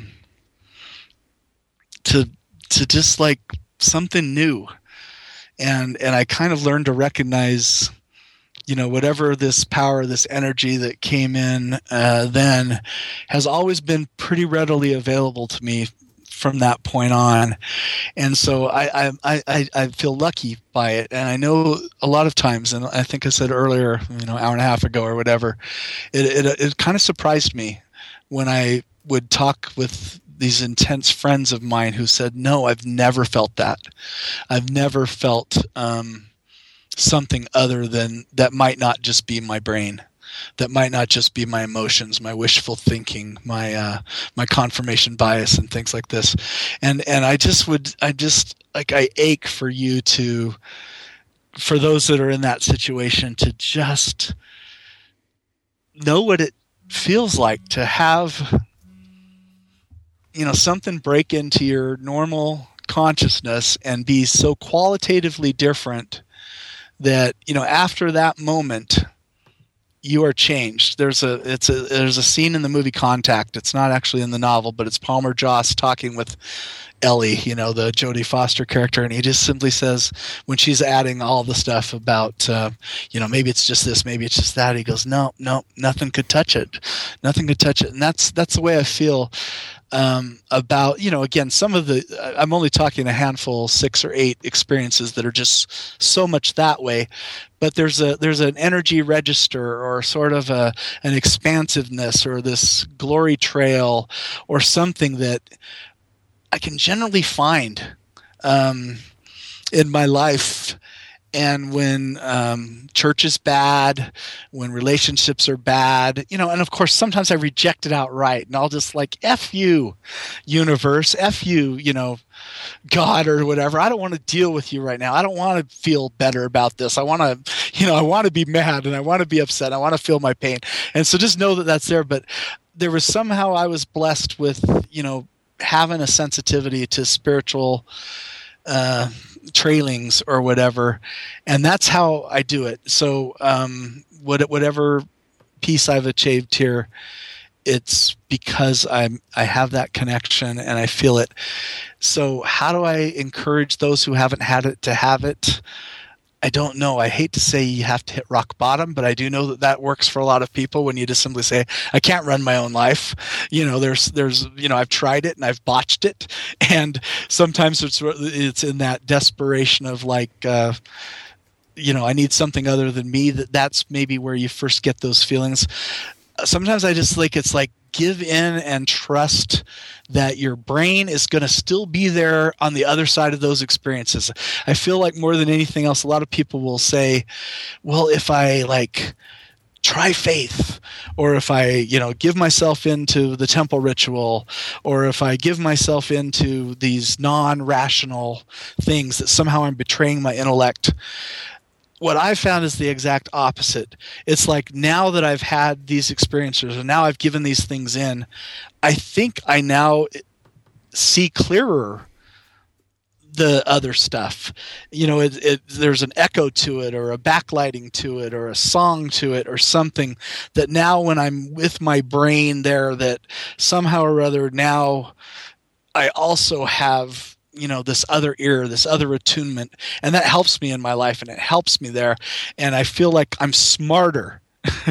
just like something new, and I kind of learned to recognize, whatever this power, this energy that came in then has always been pretty readily available to me from that point on. And so I feel lucky by it. And I know a lot of times, and I think I said earlier, hour and a half ago or whatever, it kind of surprised me when I would talk with these intense friends of mine who said, no, I've never felt that. I've never felt something other than that might not just be my brain. That might not just be my emotions, my wishful thinking, my confirmation bias, and things like this. And I ache for you for those that are in that situation, to just know what it feels like to have, something break into your normal consciousness and be so qualitatively different that, after that moment, you are changed. There's a scene in the movie Contact. It's not actually in the novel, but it's Palmer Joss talking with Ellie, the Jodie Foster character, and he just simply says, when she's adding all the stuff about, maybe it's just this, maybe it's just that, he goes, no, nothing could touch it. Nothing could touch it. And that's the way I feel about, again, some of I'm only talking a handful, 6 or 8 experiences that are just so much that way. But there's an energy register, or sort of an expansiveness, or this glory trail, or something that I can generally find in my life. And when church is bad, when relationships are bad, and of course sometimes I reject it outright, and I'll just like, F you, universe, F you, God or whatever. I don't want to deal with you right now. I don't want to feel better about this. I want to be mad, and I want to be upset. I want to feel my pain. And so just know that that's there. But there was somehow I was blessed with, having a sensitivity to spiritual trailings or whatever, and that's how I do it. So whatever piece I've achieved here, it's because I have that connection and I feel it. So how do I encourage those who haven't had it to have it? I don't know. I hate to say you have to hit rock bottom, but I do know that works for a lot of people when you just simply say, I can't run my own life. There's I've tried it and I've botched it. And sometimes it's in that desperation of like, I need something other than me. That's maybe where you first get those feelings. Sometimes I just it's like give in and trust that your brain is going to still be there on the other side of those experiences. I feel like more than anything else, a lot of people will say, well, if I try faith, or if I, give myself into the temple ritual, or if I give myself into these non-rational things, that somehow I'm betraying my intellect. What I've found is the exact opposite. It's like, now that I've had these experiences and now I've given these things in, I think I now see clearer the other stuff. There's an echo to it, or a backlighting to it, or a song to it, or something that now when I'm with my brain there, that somehow or other now I also have this other ear, this other attunement, and that helps me in my life, and it helps me there, and I feel like I'm smarter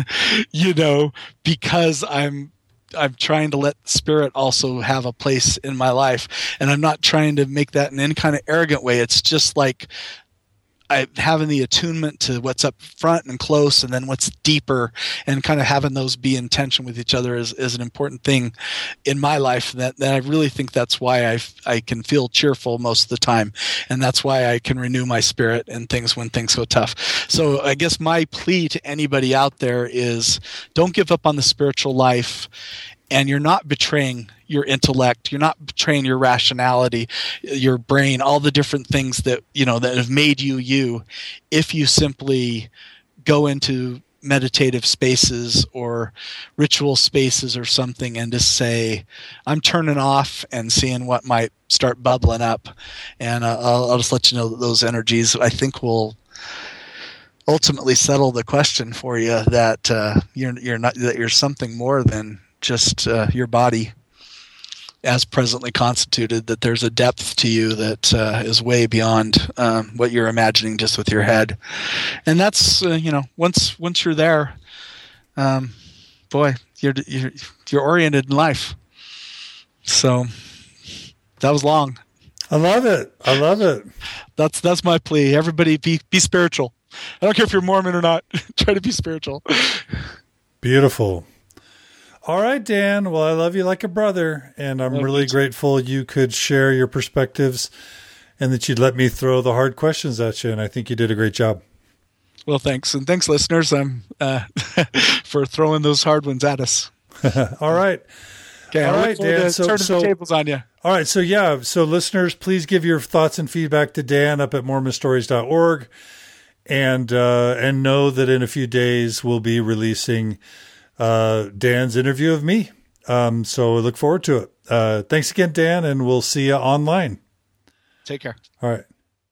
because I'm trying to let spirit also have a place in my life, and I'm not trying to make that in any kind of arrogant way. It's just like having the attunement to what's up front and close, and then what's deeper, and kind of having those be in tension with each other is an important thing in my life. That I really think that's why I can feel cheerful most of the time, and that's why I can renew my spirit and things when things go tough. So I guess my plea to anybody out there is, don't give up on the spiritual life. And you're not betraying your intellect. You're not betraying your rationality, your brain, all the different things that that have made you. If you simply go into meditative spaces or ritual spaces or something, and just say, "I'm turning off," and seeing what might start bubbling up, and I'll just let you know that those energies, I think, will ultimately settle the question for you, that you're something more than just your body as presently constituted, that there's a depth to you that is way beyond what you're imagining just with your head. And that's once you're there, boy, you're oriented in life. So that was long. I love it. That's my plea. Everybody be spiritual. I don't care if you're Mormon or not. Try to be spiritual. Beautiful. All right, Dan. Well, I love you like a brother, and I'm really grateful you could share your perspectives and that you'd let me throw the hard questions at you, and I think you did a great job. Well, thanks. And thanks, listeners, for throwing those hard ones at us. All right. Okay, all right, Dan. So turning the tables on you. All right. So listeners, please give your thoughts and feedback to Dan up at mormonstories.org, and know that in a few days we'll be releasing Dan's interview of me. So I look forward to it. Thanks again, Dan, and we'll see you online. Take care. All right.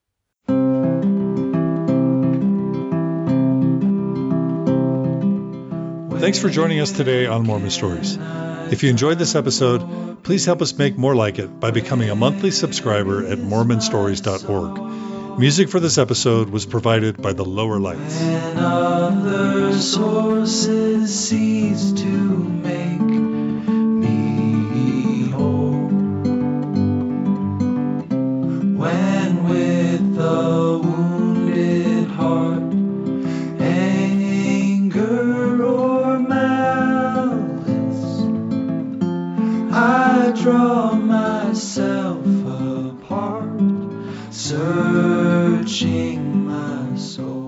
Thanks for joining us today on Mormon Stories. If you enjoyed this episode, please help us make more like it by becoming a monthly subscriber at mormonstories.org. Music for this episode was provided by The Lower Lights. When other sources cease to make me whole, when with a wounded heart, anger or malice, I draw myself apart, searching my soul.